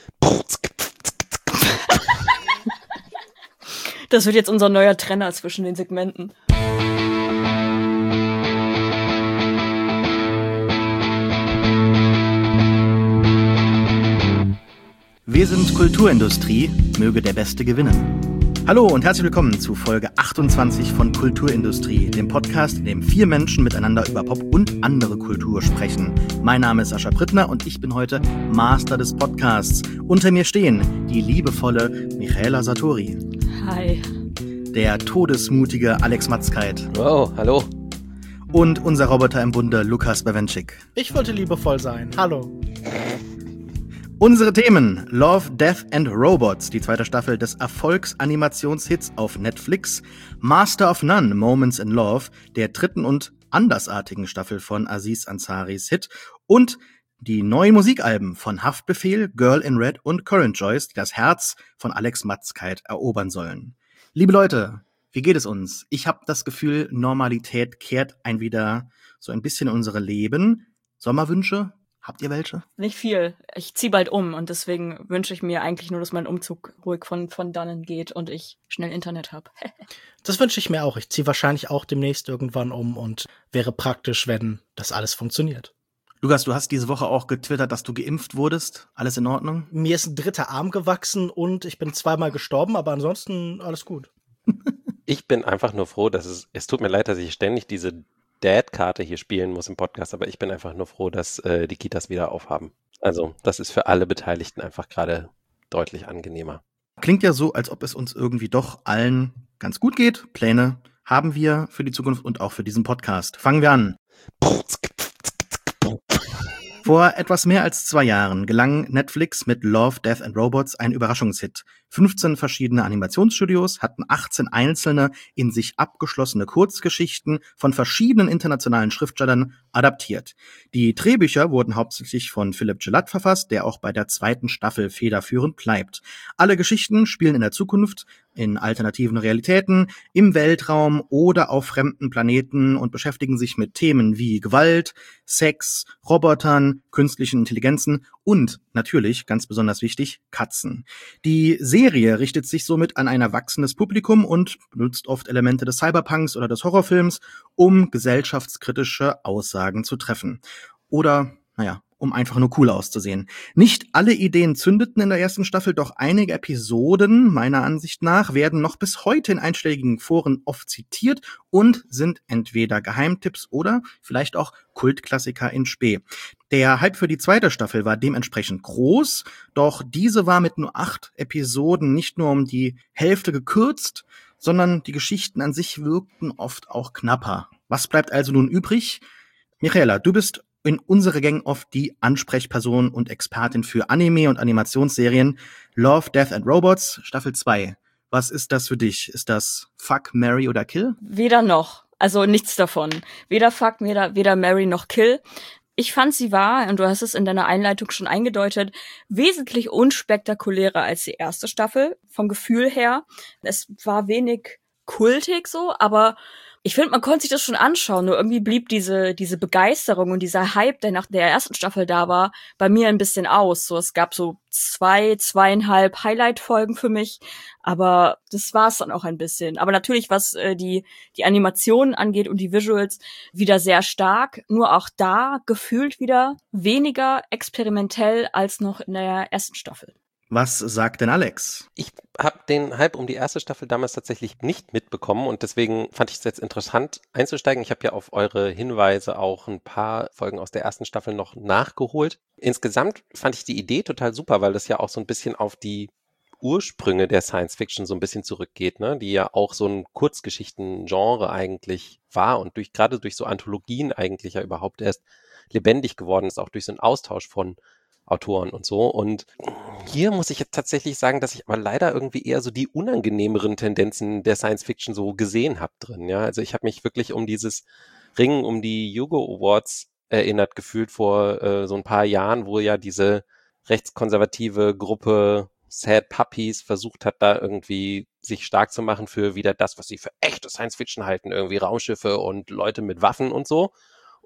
Das wird jetzt unser neuer Trenner zwischen den Segmenten. Wir sind Kulturindustrie, möge der Beste gewinnen. Hallo und herzlich willkommen zu Folge 28 von Kulturindustrie, dem Podcast, in dem 4 Menschen miteinander über Pop und andere Kultur sprechen. Mein Name ist Sascha Prittner und ich bin heute Master des Podcasts. Unter mir stehen die liebevolle Michaela Satori. Hi. Der todesmutige Alex Matzkeit. Wow, hallo. Und unser Roboter im Bunde, Lukas Bawenschik. Ich wollte liebevoll sein. Hallo. Unsere Themen: Love, Death and Robots, die 2. Staffel des Erfolgsanimationshits auf Netflix, Master of None, Moments in Love, der 3. und andersartigen Staffel von Aziz Ansaris Hit und die neuen Musikalben von Haftbefehl, Girl in Red und Current Joyce, die das Herz von Alex Matzkeit erobern sollen. Liebe Leute, wie geht es uns? Ich habe das Gefühl, Normalität kehrt wieder so ein bisschen in unsere Leben. Sommerwünsche? Habt ihr welche? Nicht viel. Ich ziehe bald um und deswegen wünsche ich mir eigentlich nur, dass mein Umzug ruhig von dannen geht und ich schnell Internet habe. Das wünsche ich mir auch. Ich ziehe wahrscheinlich auch demnächst irgendwann um und wäre praktisch, wenn das alles funktioniert. Lukas, du hast diese Woche auch getwittert, dass du geimpft wurdest. Alles in Ordnung? Mir ist ein 3. Arm gewachsen und ich bin 2-mal gestorben, aber ansonsten alles gut. Ich bin einfach nur froh, dass es tut mir leid, dass ich ständig diese Dad-Karte hier spielen muss im Podcast, aber ich bin einfach nur froh, dass die Kitas wieder aufhaben. Also das ist für alle Beteiligten einfach gerade deutlich angenehmer. Klingt ja so, als ob es uns irgendwie doch allen ganz gut geht. Pläne haben wir für die Zukunft und auch für diesen Podcast. Fangen wir an. Vor etwas mehr als 2 Jahren gelang Netflix mit Love, Death and Robots ein Überraschungshit. 15 verschiedene Animationsstudios hatten 18 einzelne, in sich abgeschlossene Kurzgeschichten von verschiedenen internationalen Schriftstellern adaptiert. Die Drehbücher wurden hauptsächlich von Philipp Gelatt verfasst, der auch bei der 2. Staffel federführend bleibt. Alle Geschichten spielen in der Zukunft, in alternativen Realitäten, im Weltraum oder auf fremden Planeten und beschäftigen sich mit Themen wie Gewalt, Sex, Robotern, künstlichen Intelligenzen und natürlich, ganz besonders wichtig, Katzen. Die Serie richtet sich somit an ein erwachsenes Publikum und benutzt oft Elemente des Cyberpunks oder des Horrorfilms, um gesellschaftskritische Aussagen zu treffen. Oder, um einfach nur cool auszusehen. Nicht alle Ideen zündeten in der 1. Staffel, doch einige Episoden, meiner Ansicht nach, werden noch bis heute in einschlägigen Foren oft zitiert und sind entweder Geheimtipps oder vielleicht auch Kultklassiker in Spe. Der Hype für die 2. Staffel war dementsprechend groß, doch diese war mit nur 8 Episoden nicht nur um die Hälfte gekürzt, sondern die Geschichten an sich wirkten oft auch knapper. Was bleibt also nun übrig? Michaela, du bist in unserer Gang oft die Ansprechperson und Expertin für Anime und Animationsserien. Love, Death and Robots, Staffel 2. Was ist das für dich? Ist das Fuck, Marry oder Kill? Weder noch. Also nichts davon. Weder Fuck, weder Marry noch Kill. Ich fand, sie war, und du hast es in deiner Einleitung schon eingedeutet, wesentlich unspektakulärer als die 1. Staffel, vom Gefühl her. Es war wenig kultig so, aber ich finde, man konnte sich das schon anschauen, nur irgendwie blieb diese Begeisterung und dieser Hype, der nach der 1. Staffel da war, bei mir ein bisschen aus. So, es gab so 2,5 Highlight-Folgen für mich, aber das war's dann auch ein bisschen. Aber natürlich, was die Animationen angeht und die Visuals, wieder sehr stark, nur auch da gefühlt wieder weniger experimentell als noch in der 1. Staffel. Was sagt denn Alex? Ich habe den Hype um die 1. Staffel damals tatsächlich nicht mitbekommen und deswegen fand ich es jetzt interessant einzusteigen. Ich habe ja auf eure Hinweise auch ein paar Folgen aus der 1. Staffel noch nachgeholt. Insgesamt fand ich die Idee total super, weil das ja auch so ein bisschen auf die Ursprünge der Science Fiction so ein bisschen zurückgeht, ne? Die ja auch so ein Kurzgeschichten-Genre eigentlich war und gerade durch so Anthologien eigentlich ja überhaupt erst lebendig geworden ist, auch durch so einen Austausch von Autoren und so. Und hier muss ich jetzt tatsächlich sagen, dass ich aber leider irgendwie eher so die unangenehmeren Tendenzen der Science Fiction so gesehen habe drin. Ja, also ich habe mich wirklich um dieses Ringen um die Hugo Awards erinnert gefühlt vor so ein paar Jahren, wo ja diese rechtskonservative Gruppe Sad Puppies versucht hat, da irgendwie sich stark zu machen für wieder das, was sie für echte Science Fiction halten, irgendwie Raumschiffe und Leute mit Waffen und so.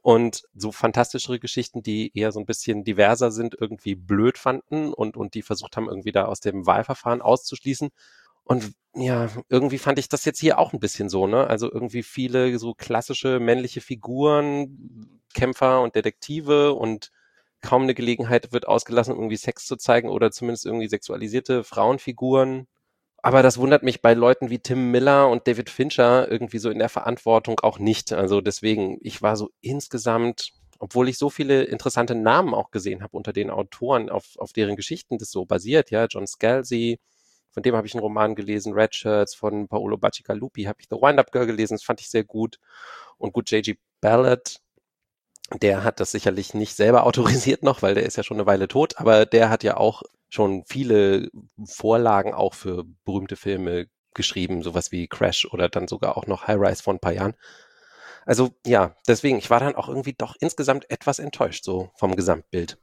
und so fantastischere Geschichten, die eher so ein bisschen diverser sind, irgendwie blöd fanden und die versucht haben, irgendwie da aus dem Wahlverfahren auszuschließen. Und ja, irgendwie fand ich das jetzt hier auch ein bisschen so, ne? Also irgendwie viele so klassische männliche Figuren, Kämpfer und Detektive und kaum eine Gelegenheit wird ausgelassen, irgendwie Sex zu zeigen oder zumindest irgendwie sexualisierte Frauenfiguren. Aber das wundert mich bei Leuten wie Tim Miller und David Fincher irgendwie so in der Verantwortung auch nicht. Also deswegen, ich war so insgesamt, obwohl ich so viele interessante Namen auch gesehen habe unter den Autoren, auf deren Geschichten das so basiert, ja, John Scalzi, von dem habe ich einen Roman gelesen, Red Shirts, von Paolo Bacigalupi habe ich The Wind-Up Girl gelesen, das fand ich sehr gut. Und gut, J.G. Ballard, der hat das sicherlich nicht selber autorisiert noch, weil der ist ja schon eine Weile tot, aber der hat ja auch schon viele Vorlagen auch für berühmte Filme geschrieben, sowas wie Crash oder dann sogar auch noch High Rise vor ein paar Jahren. Also ja, deswegen, ich war dann auch irgendwie doch insgesamt etwas enttäuscht, so vom Gesamtbild.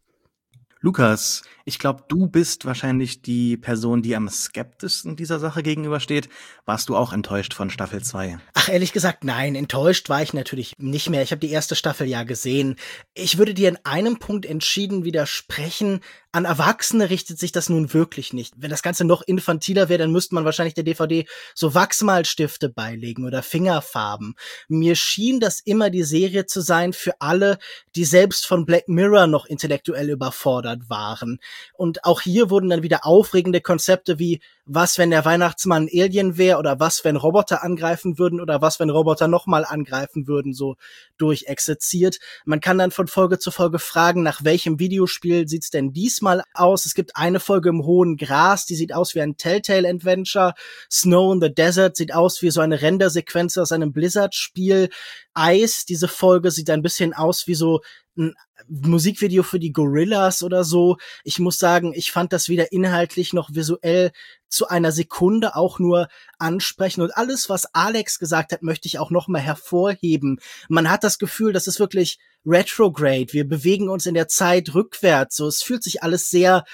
Lukas, ich glaube, du bist wahrscheinlich die Person, die am skeptischsten dieser Sache gegenübersteht. Warst du auch enttäuscht von Staffel 2? Ach, ehrlich gesagt, nein, enttäuscht war ich natürlich nicht mehr. Ich habe die erste Staffel ja gesehen. Ich würde dir in einem Punkt entschieden widersprechen. An Erwachsene richtet sich das nun wirklich nicht. Wenn das Ganze noch infantiler wäre, dann müsste man wahrscheinlich der DVD so Wachsmalstifte beilegen oder Fingerfarben. Mir schien das immer die Serie zu sein für alle, die selbst von Black Mirror noch intellektuell überfordert waren. Und auch hier wurden dann wieder aufregende Konzepte wie, was, wenn der Weihnachtsmann ein Alien wäre, oder was, wenn Roboter angreifen würden, oder was, wenn Roboter nochmal angreifen würden, so durchexerziert. Man kann dann von Folge zu Folge fragen, nach welchem Videospiel sieht's denn diesmal aus? Es gibt eine Folge im hohen Gras, die sieht aus wie ein Telltale-Adventure. Snow in the Desert sieht aus wie so eine Rendersequenz aus einem Blizzard-Spiel. Ice, diese Folge sieht ein bisschen aus wie so ein Musikvideo für die Gorillas oder so. Ich muss sagen, ich fand das weder inhaltlich noch visuell zu einer Sekunde auch nur ansprechen. Und alles, was Alex gesagt hat, möchte ich auch noch mal hervorheben. Man hat das Gefühl, das ist wirklich retrograde. Wir bewegen uns in der Zeit rückwärts. So, es fühlt sich alles sehr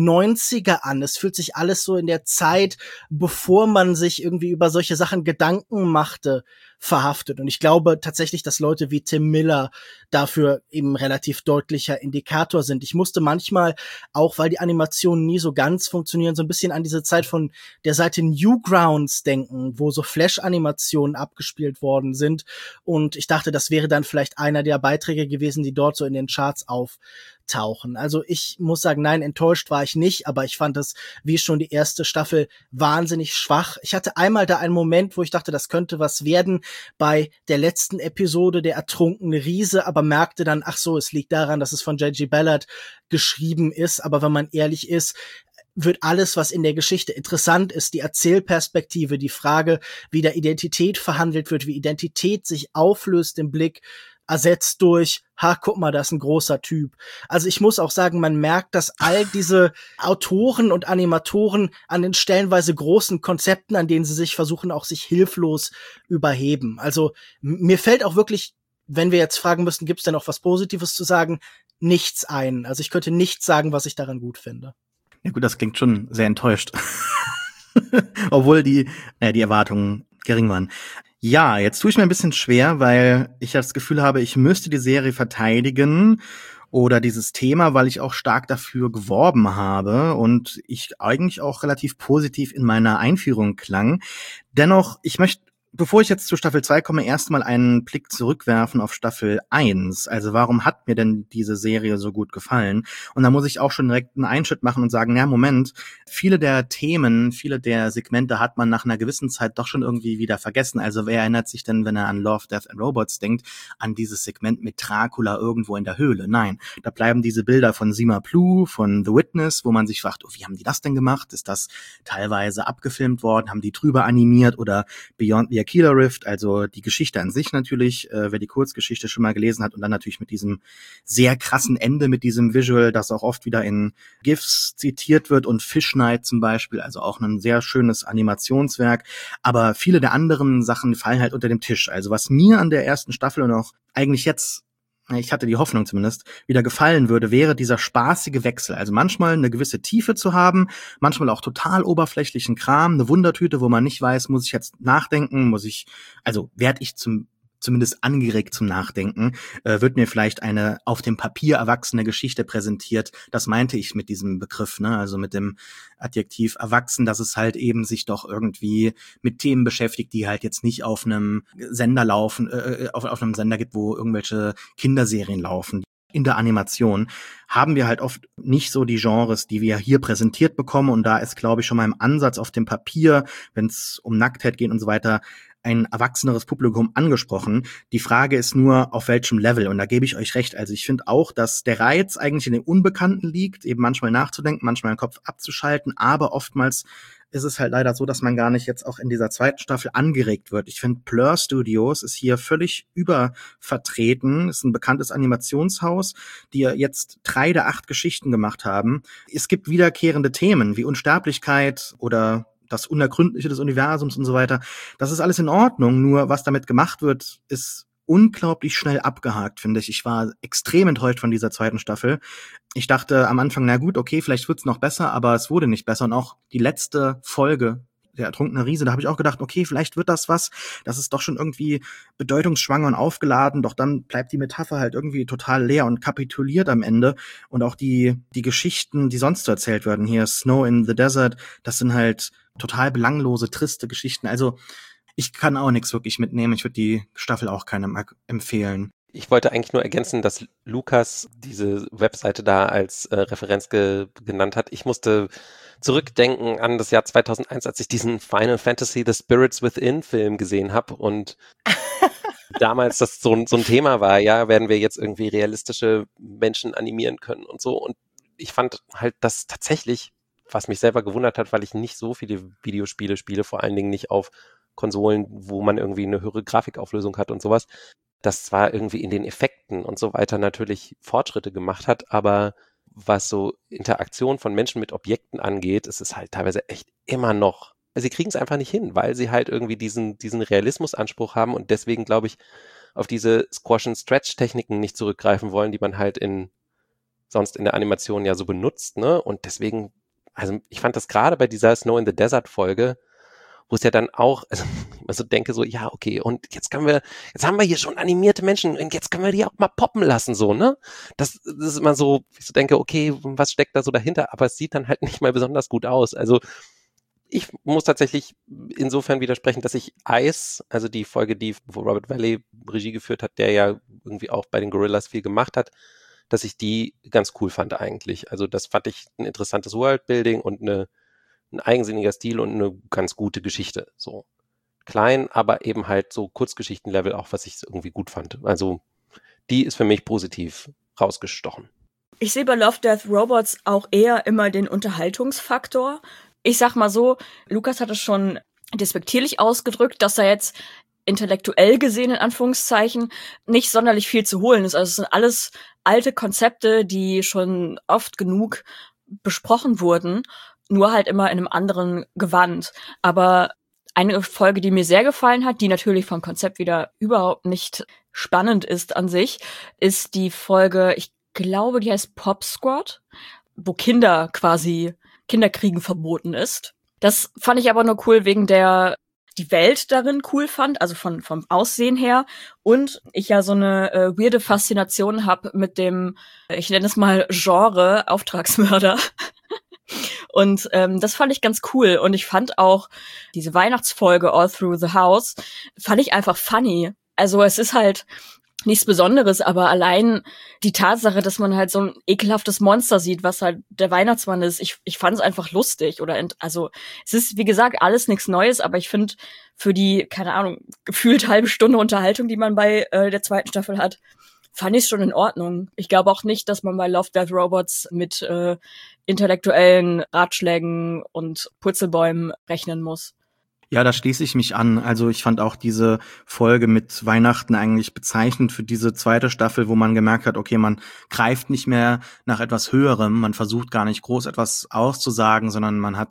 90er an. Es fühlt sich alles so in der Zeit, bevor man sich irgendwie über solche Sachen Gedanken machte, verhaftet. Und ich glaube tatsächlich, dass Leute wie Tim Miller dafür eben relativ deutlicher Indikator sind. Ich musste manchmal, auch weil die Animationen nie so ganz funktionieren, so ein bisschen an diese Zeit von der Seite Newgrounds denken, wo so Flash-Animationen abgespielt worden sind. Und ich dachte, das wäre dann vielleicht einer der Beiträge gewesen, die dort so in den Charts auftauchen. Also ich muss sagen, nein, enttäuscht war ich nicht, aber ich fand es, wie schon die erste Staffel, wahnsinnig schwach. Ich hatte einmal da einen Moment, wo ich dachte, das könnte was werden, bei der letzten Episode, der ertrunkene Riese, aber merkte dann, ach so, es liegt daran, dass es von J.G. Ballard geschrieben ist. Aber wenn man ehrlich ist, wird alles, was in der Geschichte interessant ist, die Erzählperspektive, die Frage, wie da Identität verhandelt wird, wie Identität sich auflöst im Blick, ersetzt durch, guck mal, da ist ein großer Typ. Also ich muss auch sagen, man merkt, dass all diese Autoren und Animatoren an den stellenweise großen Konzepten, an denen sie sich versuchen, auch sich hilflos überheben. Also mir fällt auch wirklich, wenn wir jetzt fragen müssten, gibt's denn noch was Positives zu sagen, nichts ein. Also ich könnte nichts sagen, was ich daran gut finde. Ja gut, das klingt schon sehr enttäuscht. Obwohl die Erwartungen gering waren. Ja, jetzt tue ich mir ein bisschen schwer, weil ich das Gefühl habe, ich müsste die Serie verteidigen oder dieses Thema, weil ich auch stark dafür geworben habe und ich eigentlich auch relativ positiv in meiner Einführung klang. Dennoch, ich möchte, bevor ich jetzt zu Staffel 2 komme, erstmal einen Blick zurückwerfen auf Staffel 1. Also warum hat mir denn diese Serie so gut gefallen? Und da muss ich auch schon direkt einen Einschnitt machen und sagen, ja, Moment, viele der Themen, viele der Segmente hat man nach einer gewissen Zeit doch schon irgendwie wieder vergessen. Also wer erinnert sich denn, wenn er an Love, Death and Robots denkt, an dieses Segment mit Dracula irgendwo in der Höhle? Nein, da bleiben diese Bilder von Sima Plou, von The Witness, wo man sich fragt, oh, wie haben die das denn gemacht? Ist das teilweise abgefilmt worden? Haben die drüber animiert? Oder Beyond the Aquila Rift, also die Geschichte an sich natürlich, wer die Kurzgeschichte schon mal gelesen hat und dann natürlich mit diesem sehr krassen Ende, mit diesem Visual, das auch oft wieder in GIFs zitiert wird und Fish Night zum Beispiel, also auch ein sehr schönes Animationswerk, aber viele der anderen Sachen fallen halt unter dem Tisch. Also was mir an der ersten Staffel und auch eigentlich jetzt, ich hatte die Hoffnung zumindest, wieder gefallen würde, wäre dieser spaßige Wechsel. Also manchmal eine gewisse Tiefe zu haben, manchmal auch total oberflächlichen Kram, eine Wundertüte, wo man nicht weiß, muss ich jetzt nachdenken, werde ich zum zumindest angeregt zum Nachdenken, wird mir vielleicht eine auf dem Papier erwachsene Geschichte präsentiert. Das meinte ich mit diesem Begriff, ne? Also mit dem Adjektiv erwachsen, dass es halt eben sich doch irgendwie mit Themen beschäftigt, die halt jetzt nicht auf einem Sender laufen, auf einem Sender gibt, wo irgendwelche Kinderserien laufen. In der Animation haben wir halt oft nicht so die Genres, die wir hier präsentiert bekommen. Und da ist, glaube ich, schon mal im Ansatz auf dem Papier, wenn es um Nacktheit geht und so weiter, ein erwachseneres Publikum angesprochen. Die Frage ist nur, auf welchem Level. Und da gebe ich euch recht. Also ich finde auch, dass der Reiz eigentlich in dem Unbekannten liegt, eben manchmal nachzudenken, manchmal den Kopf abzuschalten. Aber oftmals ist es halt leider so, dass man gar nicht jetzt auch in dieser zweiten Staffel angeregt wird. Ich finde, Blur Studios ist hier völlig übervertreten. Ist ein bekanntes Animationshaus, die ja jetzt 3 der 8 Geschichten gemacht haben. Es gibt wiederkehrende Themen wie Unsterblichkeit oder das Unergründliche des Universums und so weiter. Das ist alles in Ordnung, nur was damit gemacht wird, ist unglaublich schnell abgehakt, finde ich. Ich war extrem enttäuscht von dieser zweiten Staffel. Ich dachte am Anfang, na gut, okay, vielleicht wird's noch besser, aber es wurde nicht besser. Und auch die letzte Folge, der ertrunkene Riese, da habe ich auch gedacht, okay, vielleicht wird das was. Das ist doch schon irgendwie bedeutungsschwanger und aufgeladen, doch dann bleibt die Metapher halt irgendwie total leer und kapituliert am Ende. Und auch die Geschichten, die sonst so erzählt werden, hier Snow in the Desert, das sind halt total belanglose, triste Geschichten. Also ich kann auch nichts wirklich mitnehmen. Ich würde die Staffel auch keinem empfehlen. Ich wollte eigentlich nur ergänzen, dass Lukas diese Webseite da als Referenz genannt hat. Ich musste zurückdenken an das Jahr 2001, als ich diesen Final Fantasy The Spirits Within Film gesehen habe und damals das so ein Thema war, ja, werden wir jetzt irgendwie realistische Menschen animieren können und so. Und ich fand halt das tatsächlich, was mich selber gewundert hat, weil ich nicht so viele Videospiele spiele, vor allen Dingen nicht auf Konsolen, wo man irgendwie eine höhere Grafikauflösung hat und sowas, das zwar irgendwie in den Effekten und so weiter natürlich Fortschritte gemacht hat, aber was so Interaktion von Menschen mit Objekten angeht, ist es halt teilweise echt immer noch, sie kriegen es einfach nicht hin, weil sie halt irgendwie diesen Realismusanspruch haben und deswegen, glaube ich, auf diese Squash-and-Stretch-Techniken nicht zurückgreifen wollen, die man halt sonst in der Animation ja so benutzt, ne? Und deswegen, also ich fand das gerade bei dieser Snow in the Desert Folge, wo es ja dann auch, also ich immer so denke, so, ja, okay, und jetzt haben wir hier schon animierte Menschen und jetzt können wir die auch mal poppen lassen, so, ne? Das ist immer so, ich so denke, okay, was steckt da so dahinter? Aber es sieht dann halt nicht mal besonders gut aus. Also ich muss tatsächlich insofern widersprechen, dass ich Ice, also die Folge, wo Robert Valley Regie geführt hat, der ja irgendwie auch bei den Gorillas viel gemacht hat, dass ich die ganz cool fand eigentlich. Also das fand ich ein interessantes Worldbuilding und ein eigensinniger Stil und eine ganz gute Geschichte. So klein, aber eben halt so Kurzgeschichtenlevel auch, was ich irgendwie gut fand. Also die ist für mich positiv rausgestochen. Ich sehe bei Love, Death, Robots auch eher immer den Unterhaltungsfaktor. Ich sag mal so, Lukas hat es schon despektierlich ausgedrückt, dass er jetzt intellektuell gesehen, in Anführungszeichen, nicht sonderlich viel zu holen ist. Also es sind alles alte Konzepte, die schon oft genug besprochen wurden, nur halt immer in einem anderen Gewand. Aber eine Folge, die mir sehr gefallen hat, die natürlich vom Konzept wieder überhaupt nicht spannend ist an sich, ist die Folge, ich glaube, die heißt Pop Squad, wo Kinderkriegen verboten ist. Das fand ich aber nur cool wegen die Welt darin cool fand, also vom Aussehen her. Und ich ja so eine weirde Faszination habe mit dem, ich nenne es mal Genre Auftragsmörder. Und das fand ich ganz cool. Und ich fand auch diese Weihnachtsfolge All Through the House, fand ich einfach funny. Also es ist halt nichts Besonderes, aber allein die Tatsache, dass man halt so ein ekelhaftes Monster sieht, was halt der Weihnachtsmann ist, ich fand es einfach lustig. Also es ist, wie gesagt, alles nichts Neues, aber ich finde für die, keine Ahnung, gefühlt halbe Stunde Unterhaltung, die man bei der zweiten Staffel hat, fand ich schon in Ordnung. Ich glaube auch nicht, dass man bei Love, Death, Robots mit intellektuellen Ratschlägen und Purzelbäumen rechnen muss. Ja, da schließe ich mich an. Also ich fand auch diese Folge mit Weihnachten eigentlich bezeichnend für diese zweite Staffel, wo man gemerkt hat, okay, man greift nicht mehr nach etwas Höherem, man versucht gar nicht groß etwas auszusagen, sondern man hat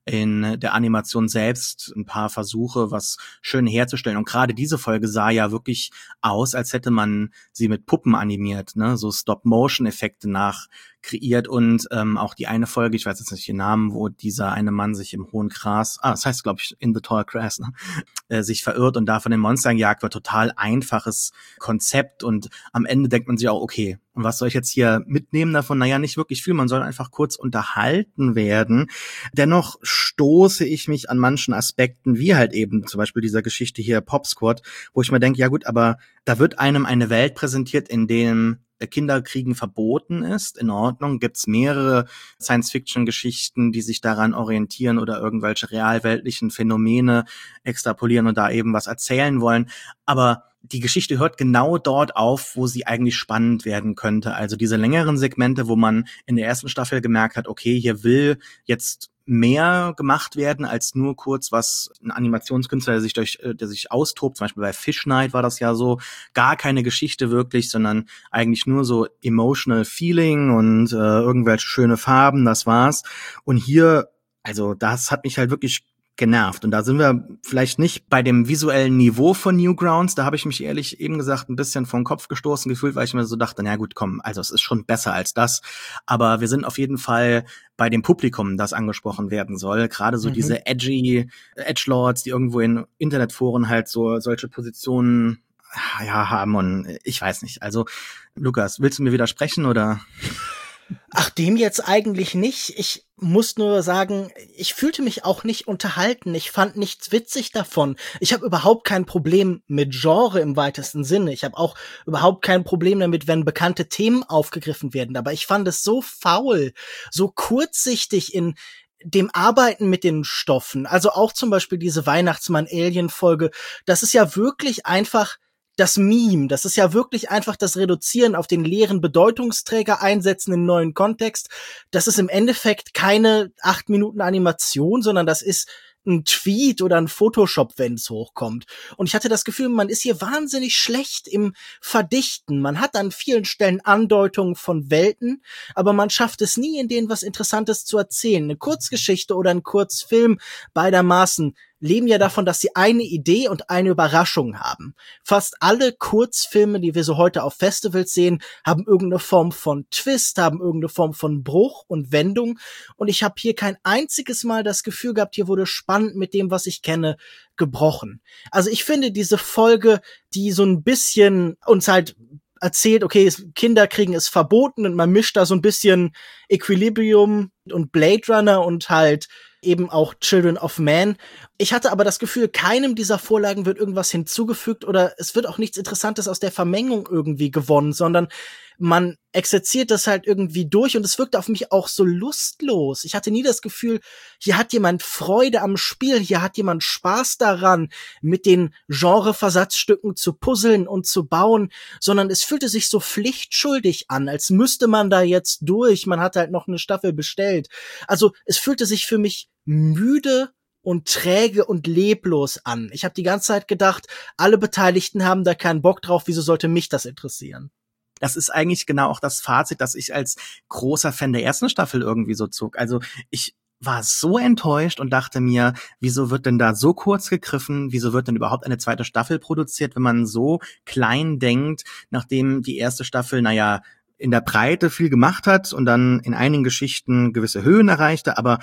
in der Animation selbst ein paar Versuche, was schön herzustellen. Und gerade diese Folge sah ja wirklich aus, als hätte man sie mit Puppen animiert, ne? So Stop-Motion-Effekte nachkreiert und auch die eine Folge, ich weiß jetzt nicht den Namen, wo dieser eine Mann sich im hohen Gras, das heißt, glaube ich, in the tall grass, ne? Sich verirrt und da von den Monstern gejagt wird. Total einfaches Konzept und am Ende denkt man sich auch, okay, und was soll ich jetzt hier mitnehmen davon? Naja, nicht wirklich viel, man soll einfach kurz unterhalten werden. Dennoch stoße ich mich an manchen Aspekten, wie halt eben zum Beispiel dieser Geschichte hier Pop Squad, wo ich mir denke, ja gut, aber da wird einem eine Welt präsentiert, in dem Kinderkriegen verboten ist. In Ordnung, gibt's mehrere Science-Fiction-Geschichten, die sich daran orientieren oder irgendwelche realweltlichen Phänomene extrapolieren und da eben was erzählen wollen. Aber die Geschichte hört genau dort auf, wo sie eigentlich spannend werden könnte. Also diese längeren Segmente, wo man in der ersten Staffel gemerkt hat, okay, hier will jetzt mehr gemacht werden als nur kurz was ein Animationskünstler, der sich austobt. Zum Beispiel bei Fish Night war das ja so, gar keine Geschichte wirklich, sondern eigentlich nur so emotional feeling und irgendwelche schöne Farben, das war's. Und hier, also das hat mich halt wirklich genervt. Und da sind wir vielleicht nicht bei dem visuellen Niveau von Newgrounds. Da habe ich mich ehrlich eben gesagt ein bisschen vom Kopf gestoßen gefühlt, weil ich mir so dachte, na gut, komm, also es ist schon besser als das. Aber wir sind auf jeden Fall bei dem Publikum, das angesprochen werden soll. Gerade so diese Edgelords, die irgendwo in Internetforen halt so solche Positionen haben und ich weiß nicht. Also Lukas, willst du mir widersprechen oder? Ach, dem jetzt eigentlich nicht. Ich muss nur sagen, ich fühlte mich auch nicht unterhalten. Ich fand nichts witzig davon. Ich habe überhaupt kein Problem mit Genre im weitesten Sinne. Ich habe auch überhaupt kein Problem damit, wenn bekannte Themen aufgegriffen werden. Aber ich fand es so faul, so kurzsichtig in dem Arbeiten mit den Stoffen. Also auch zum Beispiel diese Weihnachtsmann-Alien-Folge. Das ist ja wirklich einfach das Meme, das ist ja wirklich einfach das Reduzieren auf den leeren Bedeutungsträger einsetzen im neuen Kontext. Das ist im Endeffekt keine 8 Minuten Animation, sondern das ist ein Tweet oder ein Photoshop, wenn es hochkommt. Und ich hatte das Gefühl, man ist hier wahnsinnig schlecht im Verdichten. Man hat an vielen Stellen Andeutungen von Welten, aber man schafft es nie, in denen was Interessantes zu erzählen. Eine Kurzgeschichte oder ein Kurzfilm beidermaßen leben ja davon, dass sie eine Idee und eine Überraschung haben. Fast alle Kurzfilme, die wir so heute auf Festivals sehen, haben irgendeine Form von Twist, haben irgendeine Form von Bruch und Wendung. Und ich habe hier kein einziges Mal das Gefühl gehabt, hier wurde spannend mit dem, was ich kenne, gebrochen. Also ich finde diese Folge, die so ein bisschen uns halt erzählt, okay, Kinderkriegen ist verboten und man mischt da so ein bisschen Equilibrium und Blade Runner und halt eben auch Children of Man. Ich hatte aber das Gefühl, keinem dieser Vorlagen wird irgendwas hinzugefügt oder es wird auch nichts Interessantes aus der Vermengung irgendwie gewonnen, sondern man exerziert das halt irgendwie durch und es wirkt auf mich auch so lustlos. Ich hatte nie das Gefühl, hier hat jemand Freude am Spiel, hier hat jemand Spaß daran, mit den Genreversatzstücken zu puzzeln und zu bauen, sondern es fühlte sich so pflichtschuldig an, als müsste man da jetzt durch. Man hat halt noch eine Staffel bestellt. Also es fühlte sich für mich müde und träge und leblos an. Ich habe die ganze Zeit gedacht, alle Beteiligten haben da keinen Bock drauf, wieso sollte mich das interessieren? Das ist eigentlich genau auch das Fazit, das ich als großer Fan der ersten Staffel irgendwie so zog. Also ich war so enttäuscht und dachte mir, wieso wird denn da so kurz gegriffen? Wieso wird denn überhaupt eine zweite Staffel produziert, wenn man so klein denkt, nachdem die erste Staffel, naja, in der Breite viel gemacht hat und dann in einigen Geschichten gewisse Höhen erreichte, aber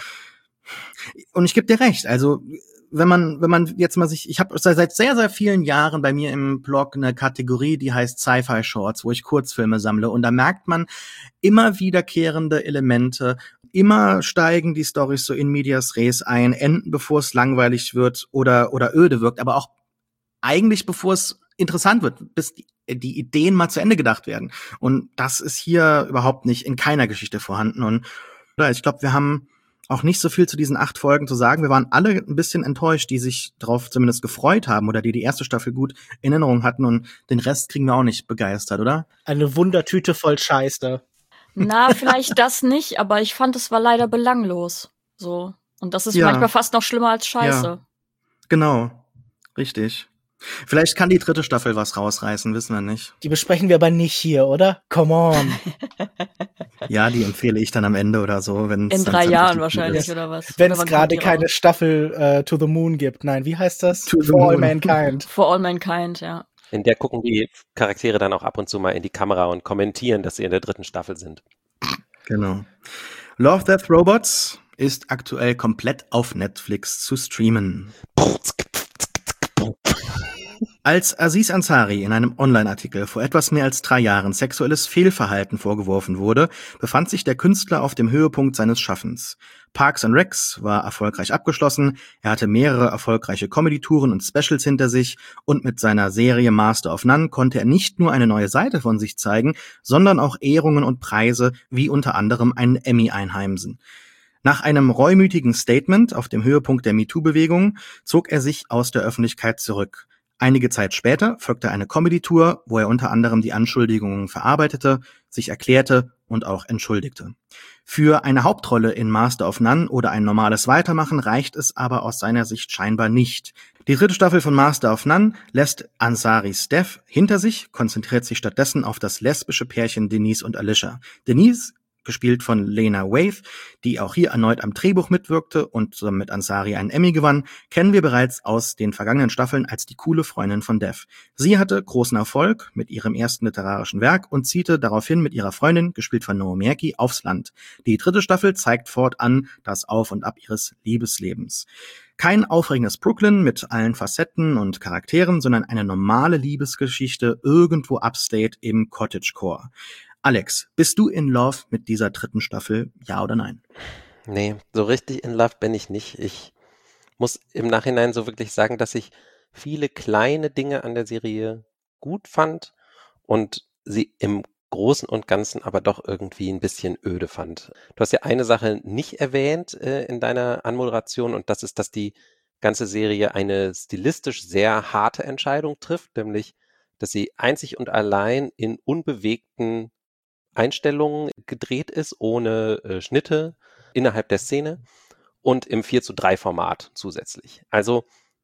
und ich gebe dir recht, also wenn man jetzt mal ich habe seit sehr, sehr vielen Jahren bei mir im Blog eine Kategorie, die heißt Sci-Fi Shorts, wo ich Kurzfilme sammle und da merkt man immer wiederkehrende Elemente, immer steigen die Storys so in medias res ein, enden bevor es langweilig wird oder öde wirkt, aber auch eigentlich bevor es interessant wird, bis die Ideen mal zu Ende gedacht werden. Und das ist hier überhaupt nicht in keiner Geschichte vorhanden und ich glaube, wir haben auch nicht so viel zu diesen 8 Folgen zu sagen. Wir waren alle ein bisschen enttäuscht, die sich drauf zumindest gefreut haben oder die erste Staffel gut in Erinnerung hatten und den Rest kriegen wir auch nicht begeistert, oder? Eine Wundertüte voll Scheiße. Na, vielleicht das nicht, aber ich fand, es war leider belanglos. So. Und das ist manchmal fast noch schlimmer als Scheiße. Ja. Genau. Richtig. Vielleicht kann die 3. Staffel was rausreißen, wissen wir nicht. Die besprechen wir aber nicht hier, oder? Come on. Ja, die empfehle ich dann am Ende oder so, wenn In 3 Jahren wahrscheinlich, oder was? Wenn Oder es wann gerade kommt die keine raus? Staffel To the Moon gibt. Nein, wie heißt das? To the For All Moon. Mankind. For All Mankind, ja. In der gucken die Charaktere dann auch ab und zu mal in die Kamera und kommentieren, dass sie in der 3. Staffel sind. Genau. Love, Death, Robots ist aktuell komplett auf Netflix zu streamen. Als Aziz Ansari in einem Online-Artikel vor etwas mehr als 3 Jahren sexuelles Fehlverhalten vorgeworfen wurde, befand sich der Künstler auf dem Höhepunkt seines Schaffens. Parks and Recs war erfolgreich abgeschlossen, er hatte mehrere erfolgreiche Comedy-Touren und Specials hinter sich und mit seiner Serie Master of None konnte er nicht nur eine neue Seite von sich zeigen, sondern auch Ehrungen und Preise wie unter anderem einen Emmy einheimsen. Nach einem reumütigen Statement auf dem Höhepunkt der MeToo-Bewegung zog er sich aus der Öffentlichkeit zurück. Einige Zeit später folgte eine Comedy-Tour, wo er unter anderem die Anschuldigungen verarbeitete, sich erklärte und auch entschuldigte. Für eine Hauptrolle in Master of None oder ein normales Weitermachen reicht es aber aus seiner Sicht scheinbar nicht. Die 3. Staffel von Master of None lässt Ansaris Death hinter sich, konzentriert sich stattdessen auf das lesbische Pärchen Denise und Alicia. Denise, gespielt von Lena Waithe, die auch hier erneut am Drehbuch mitwirkte und zusammen mit Ansari einen Emmy gewann, kennen wir bereits aus den vergangenen Staffeln als die coole Freundin von Dev. Sie hatte großen Erfolg mit ihrem ersten literarischen Werk und ziehte daraufhin mit ihrer Freundin, gespielt von Naomi Ackie, aufs Land. Die 3. Staffel zeigt fortan das Auf und Ab ihres Liebeslebens. Kein aufregendes Brooklyn mit allen Facetten und Charakteren, sondern eine normale Liebesgeschichte irgendwo upstate im Cottagecore. Alex, bist du in Love mit dieser 3. Staffel, ja oder nein? Nee, so richtig in Love bin ich nicht. Ich muss im Nachhinein so wirklich sagen, dass ich viele kleine Dinge an der Serie gut fand und sie im Großen und Ganzen aber doch irgendwie ein bisschen öde fand. Du hast ja eine Sache nicht erwähnt in deiner Anmoderation und das ist, dass die ganze Serie eine stilistisch sehr harte Entscheidung trifft, nämlich, dass sie einzig und allein in unbewegten Einstellungen gedreht ist, ohne Schnitte innerhalb der Szene und im 4:3 Format zusätzlich. Also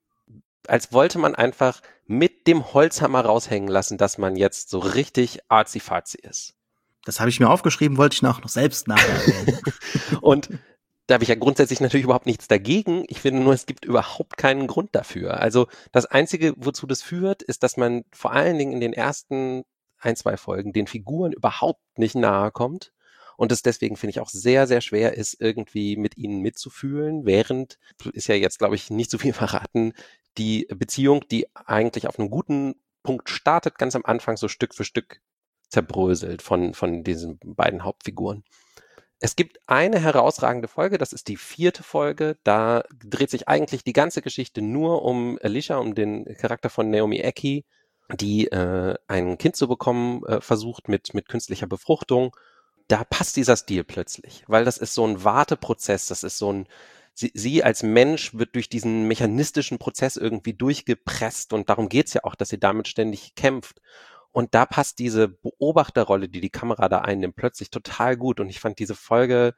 als wollte man einfach mit dem Holzhammer raushängen lassen, dass man jetzt so richtig arzi-fazi ist. Das habe ich mir aufgeschrieben, wollte ich noch selbst nachher. Und da habe ich ja grundsätzlich natürlich überhaupt nichts dagegen. Ich finde nur, es gibt überhaupt keinen Grund dafür. Also das Einzige, wozu das führt, ist, dass man vor allen Dingen in den ersten 1, 2 Folgen den Figuren überhaupt nicht nahe kommt und es deswegen, finde ich, auch sehr, sehr schwer ist, irgendwie mit ihnen mitzufühlen, während, ist ja jetzt, glaube ich, nicht so viel verraten, die Beziehung, die eigentlich auf einem guten Punkt startet, ganz am Anfang so Stück für Stück zerbröselt von diesen beiden Hauptfiguren. Es gibt eine herausragende Folge, das ist die 4. Folge, da dreht sich eigentlich die ganze Geschichte nur um Alicia, um den Charakter von Naomi Ackie, die ein Kind zu bekommen versucht mit künstlicher Befruchtung. Da passt dieser Stil plötzlich, weil das ist so ein Warteprozess, das ist so ein, sie als Mensch wird durch diesen mechanistischen Prozess irgendwie durchgepresst und darum geht's ja auch, dass sie damit ständig kämpft. Und da passt diese Beobachterrolle, die Kamera da einnimmt, plötzlich total gut. Und ich fand diese Folge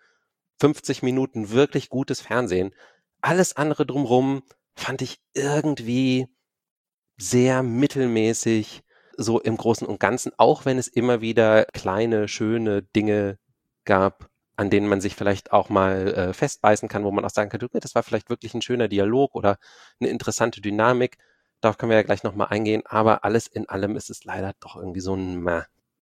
50 Minuten wirklich gutes Fernsehen. Alles andere drumherum fand ich irgendwie sehr mittelmäßig, so im Großen und Ganzen, auch wenn es immer wieder kleine, schöne Dinge gab, an denen man sich vielleicht auch mal festbeißen kann, wo man auch sagen kann, okay, das war vielleicht wirklich ein schöner Dialog oder eine interessante Dynamik. Darauf können wir ja gleich nochmal eingehen, aber alles in allem ist es leider doch irgendwie so ein Meh.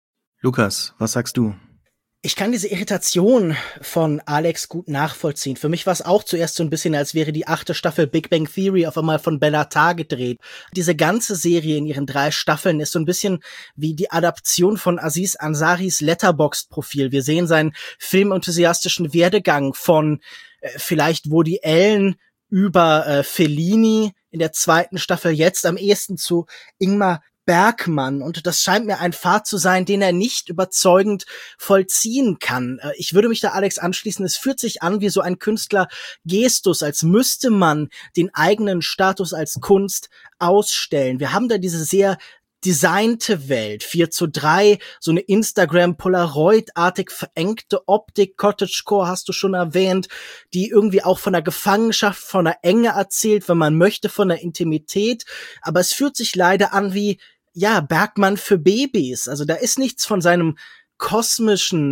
Lukas, was sagst du? Ich kann diese Irritation von Alex gut nachvollziehen. Für mich war es auch zuerst so ein bisschen, als wäre die 8. Staffel Big Bang Theory auf einmal von Bellatar gedreht. Diese ganze Serie in ihren 3 Staffeln ist so ein bisschen wie die Adaption von Aziz Ansaris Letterboxd-Profil. Wir sehen seinen filmenthusiastischen Werdegang von vielleicht Woody Allen über Fellini in der 2. Staffel, jetzt am ehesten zu Ingmar Bergman, und das scheint mir ein Pfad zu sein, den er nicht überzeugend vollziehen kann. Ich würde mich da Alex anschließen, es fühlt sich an wie so ein Künstlergestus, als müsste man den eigenen Status als Kunst ausstellen. Wir haben da diese sehr designte Welt, 4:3, so eine Instagram-Polaroid-artig verengte Optik, Cottagecore hast du schon erwähnt, die irgendwie auch von der Gefangenschaft, von der Enge erzählt, wenn man möchte, von der Intimität, aber es fühlt sich leider an wie, ja, Bergman für Babys, also da ist nichts von seinem kosmischen,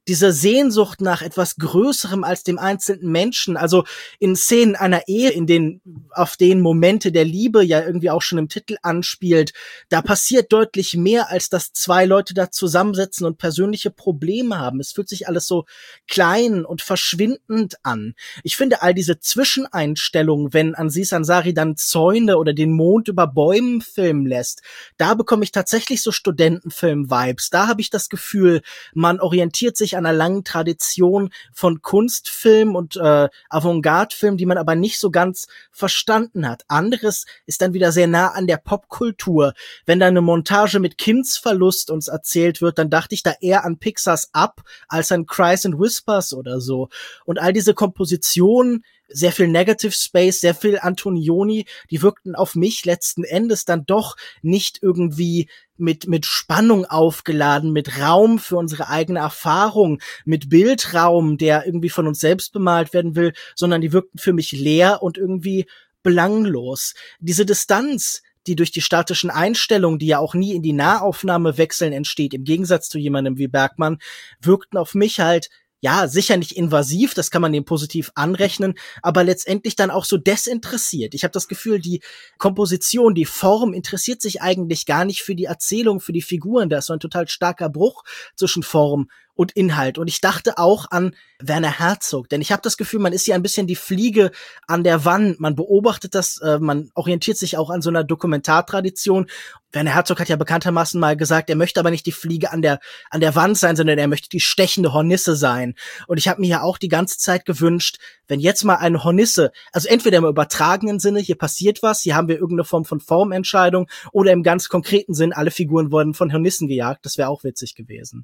diese Sehnsucht nach etwas Größerem als dem einzelnen Menschen, also in Szenen einer Ehe, auf denen Momente der Liebe ja irgendwie auch schon im Titel anspielt, da passiert deutlich mehr, als dass zwei Leute da zusammensitzen und persönliche Probleme haben. Es fühlt sich alles so klein und verschwindend an. Ich finde all diese Zwischeneinstellungen, wenn Aziz Ansari dann Zäune oder den Mond über Bäumen filmen lässt, da bekomme ich tatsächlich so Studentenfilm-Vibes. Da habe ich das Gefühl, man orientiert sich an einer langen Tradition von Kunstfilm und Avantgarde-Film, die man aber nicht so ganz verstanden hat. Anderes ist dann wieder sehr nah an der Popkultur. Wenn da eine Montage mit Kindsverlust uns erzählt wird, dann dachte ich da eher an Pixars Up als an Cries and Whispers oder so. Und all diese Kompositionen, sehr viel Negative Space, sehr viel Antonioni, die wirkten auf mich letzten Endes dann doch nicht irgendwie mit Spannung aufgeladen, mit Raum für unsere eigene Erfahrung, mit Bildraum, der irgendwie von uns selbst bemalt werden will, sondern die wirkten für mich leer und irgendwie belanglos. Diese Distanz, die durch die statischen Einstellungen, die ja auch nie in die Nahaufnahme wechseln, entsteht, im Gegensatz zu jemandem wie Bergman, wirkten auf mich halt ja, sicher nicht invasiv, das kann man dem positiv anrechnen, aber letztendlich dann auch so desinteressiert. Ich habe das Gefühl, die Komposition, die Form interessiert sich eigentlich gar nicht für die Erzählung, für die Figuren. Da ist so ein total starker Bruch zwischen Form und Inhalt. Und ich dachte auch an Werner Herzog, denn ich habe das Gefühl, man ist ja ein bisschen die Fliege an der Wand. Man beobachtet das, man orientiert sich auch an so einer Dokumentartradition. Werner Herzog hat ja bekanntermaßen mal gesagt, er möchte aber nicht die Fliege an der Wand sein, sondern er möchte die stechende Hornisse sein. Und ich habe mir ja auch die ganze Zeit gewünscht, wenn jetzt mal eine Hornisse, also entweder im übertragenen Sinne, hier passiert was, hier haben wir irgendeine Form von Formentscheidung, oder im ganz konkreten Sinn, alle Figuren wurden von Hornissen gejagt. Das wäre auch witzig gewesen.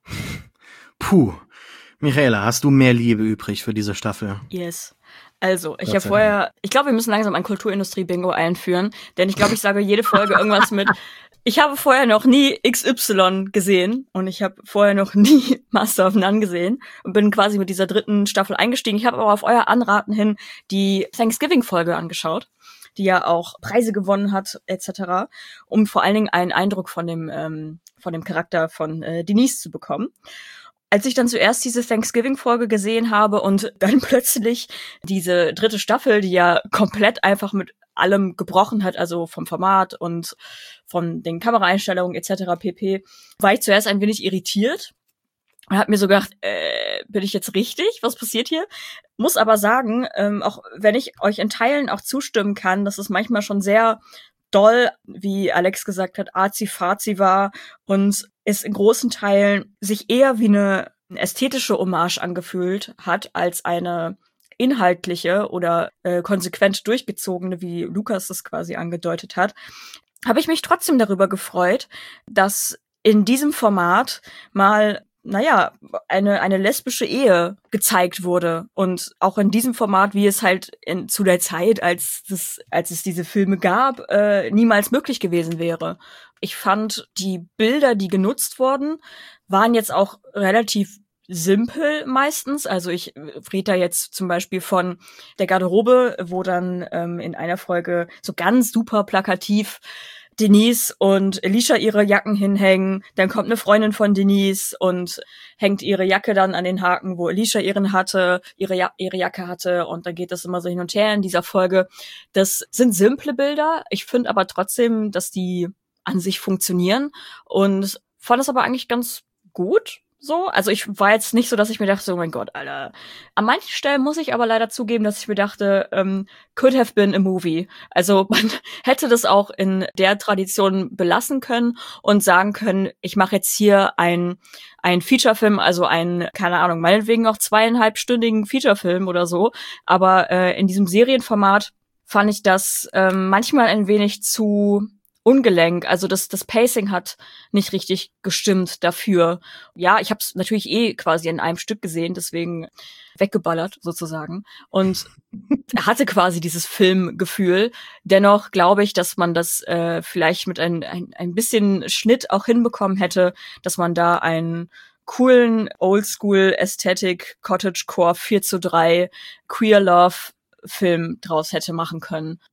Puh. Michaela, hast du mehr Liebe übrig für diese Staffel? Yes. Also, ich glaube, wir müssen langsam ein Kulturindustrie-Bingo einführen, denn ich glaube, ich sage jede Folge irgendwas mit, ich habe vorher noch nie XY gesehen und ich habe vorher noch nie Master of None gesehen und bin quasi mit dieser 3. Staffel eingestiegen. Ich habe aber auf euer Anraten hin die Thanksgiving-Folge angeschaut, die ja auch Preise gewonnen hat, etc., um vor allen Dingen einen Eindruck von dem Charakter von Denise zu bekommen. Als ich dann zuerst diese Thanksgiving-Folge gesehen habe und dann plötzlich diese 3. Staffel, die ja komplett einfach mit allem gebrochen hat, also vom Format und von den Kameraeinstellungen etc. pp., war ich zuerst ein wenig irritiert und habe mir so gedacht, bin ich jetzt richtig? Was passiert hier? Muss aber sagen, auch wenn ich euch in Teilen auch zustimmen kann, dass es manchmal schon sehr doll, wie Alex gesagt hat, arzi-fazi war und es in großen Teilen sich eher wie eine ästhetische Hommage angefühlt hat, als eine inhaltliche oder konsequent durchgezogene, wie Lukas das quasi angedeutet hat, habe ich mich trotzdem darüber gefreut, dass in diesem Format mal eine lesbische Ehe gezeigt wurde. Und auch in diesem Format, wie es halt zu der Zeit, als es diese Filme gab, niemals möglich gewesen wäre. Ich fand, die Bilder, die genutzt wurden, waren jetzt auch relativ simpel meistens. Also ich rede da jetzt zum Beispiel von der Garderobe, wo dann in einer Folge so ganz super plakativ Denise und Alicia ihre Jacken hinhängen, dann kommt eine Freundin von Denise und hängt ihre Jacke dann an den Haken, wo Alicia ihre Jacke hatte, und dann geht das immer so hin und her in dieser Folge. Das sind simple Bilder, ich finde aber trotzdem, dass die an sich funktionieren und fand es aber eigentlich ganz gut. So, also ich war jetzt nicht so, dass ich mir dachte, oh mein Gott, Alter. An manchen Stellen muss ich aber leider zugeben, dass ich mir dachte, could have been a movie. Also man hätte das auch in der Tradition belassen können und sagen können, ich mache jetzt hier ein Featurefilm, also keine Ahnung, meinetwegen auch 2,5-stündigen Featurefilm oder so. Aber in diesem Serienformat fand ich das manchmal ein wenig zu ungelenk, also das Pacing hat nicht richtig gestimmt dafür. Ja, ich habe es natürlich quasi in einem Stück gesehen, deswegen weggeballert sozusagen und hatte quasi dieses Filmgefühl. Dennoch glaube ich, dass man das vielleicht mit ein bisschen Schnitt auch hinbekommen hätte, dass man da einen coolen Oldschool Aesthetic Cottagecore 4:3 Queer Love Film draus hätte machen können.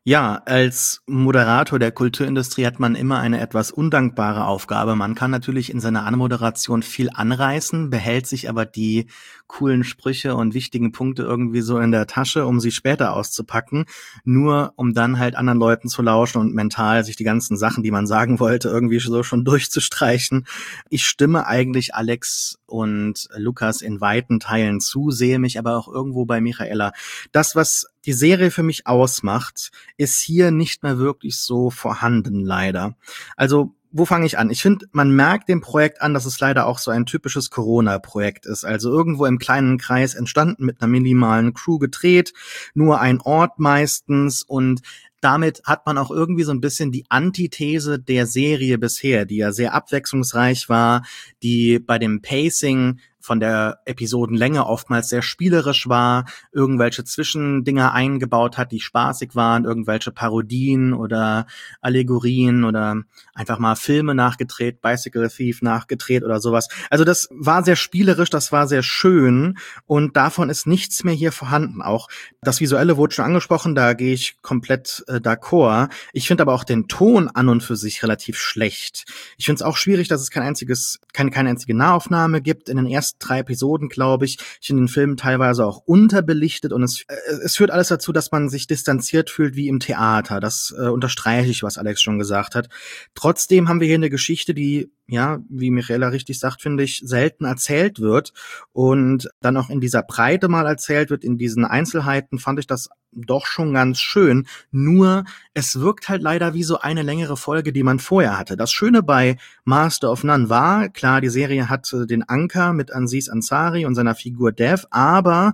Ja, als Moderator der Kulturindustrie hat man immer eine etwas undankbare Aufgabe. Man kann natürlich in seiner Anmoderation viel anreißen, behält sich aber die coolen Sprüche und wichtigen Punkte irgendwie so in der Tasche, um sie später auszupacken, nur um dann halt anderen Leuten zu lauschen und mental sich die ganzen Sachen, die man sagen wollte, irgendwie so schon durchzustreichen. Ich stimme eigentlich Alex und Lukas in weiten Teilen zu, sehe mich aber auch irgendwo bei Michaela. Das, was die Serie für mich ausmacht, ist hier nicht mehr wirklich so vorhanden, leider. Also, wo fange ich an? Ich finde, man merkt dem Projekt an, dass es leider auch so ein typisches Corona-Projekt ist. Also irgendwo im kleinen Kreis entstanden, mit einer minimalen Crew gedreht, nur ein Ort meistens, und damit hat man auch irgendwie so ein bisschen die Antithese der Serie bisher, die ja sehr abwechslungsreich war, die bei dem Pacing von der Episodenlänge oftmals sehr spielerisch war, irgendwelche Zwischendinger eingebaut hat, die spaßig waren, irgendwelche Parodien oder Allegorien oder einfach mal Filme nachgedreht, Bicycle Thief nachgedreht oder sowas. Also das war sehr spielerisch, das war sehr schön, und davon ist nichts mehr hier vorhanden. Auch das Visuelle wurde schon angesprochen, da gehe ich komplett d'accord. Ich finde aber auch den Ton an und für sich relativ schlecht. Ich finde es auch schwierig, dass es keine einzige Nahaufnahme gibt in den ersten 3 Episoden, glaube ich. Ich finde den Film teilweise auch unterbelichtet, und es führt alles dazu, dass man sich distanziert fühlt wie im Theater. Das unterstreiche ich, was Alex schon gesagt hat. Trotzdem haben wir hier eine Geschichte, die, ja, wie Michaela richtig sagt, finde ich, selten erzählt wird und dann auch in dieser Breite mal erzählt wird. In diesen Einzelheiten fand ich das doch schon ganz schön. Nur, es wirkt halt leider wie so eine längere Folge, die man vorher hatte. Das Schöne bei Master of None war, klar, die Serie hat den Anker mit Aziz Ansari und seiner Figur Dev, aber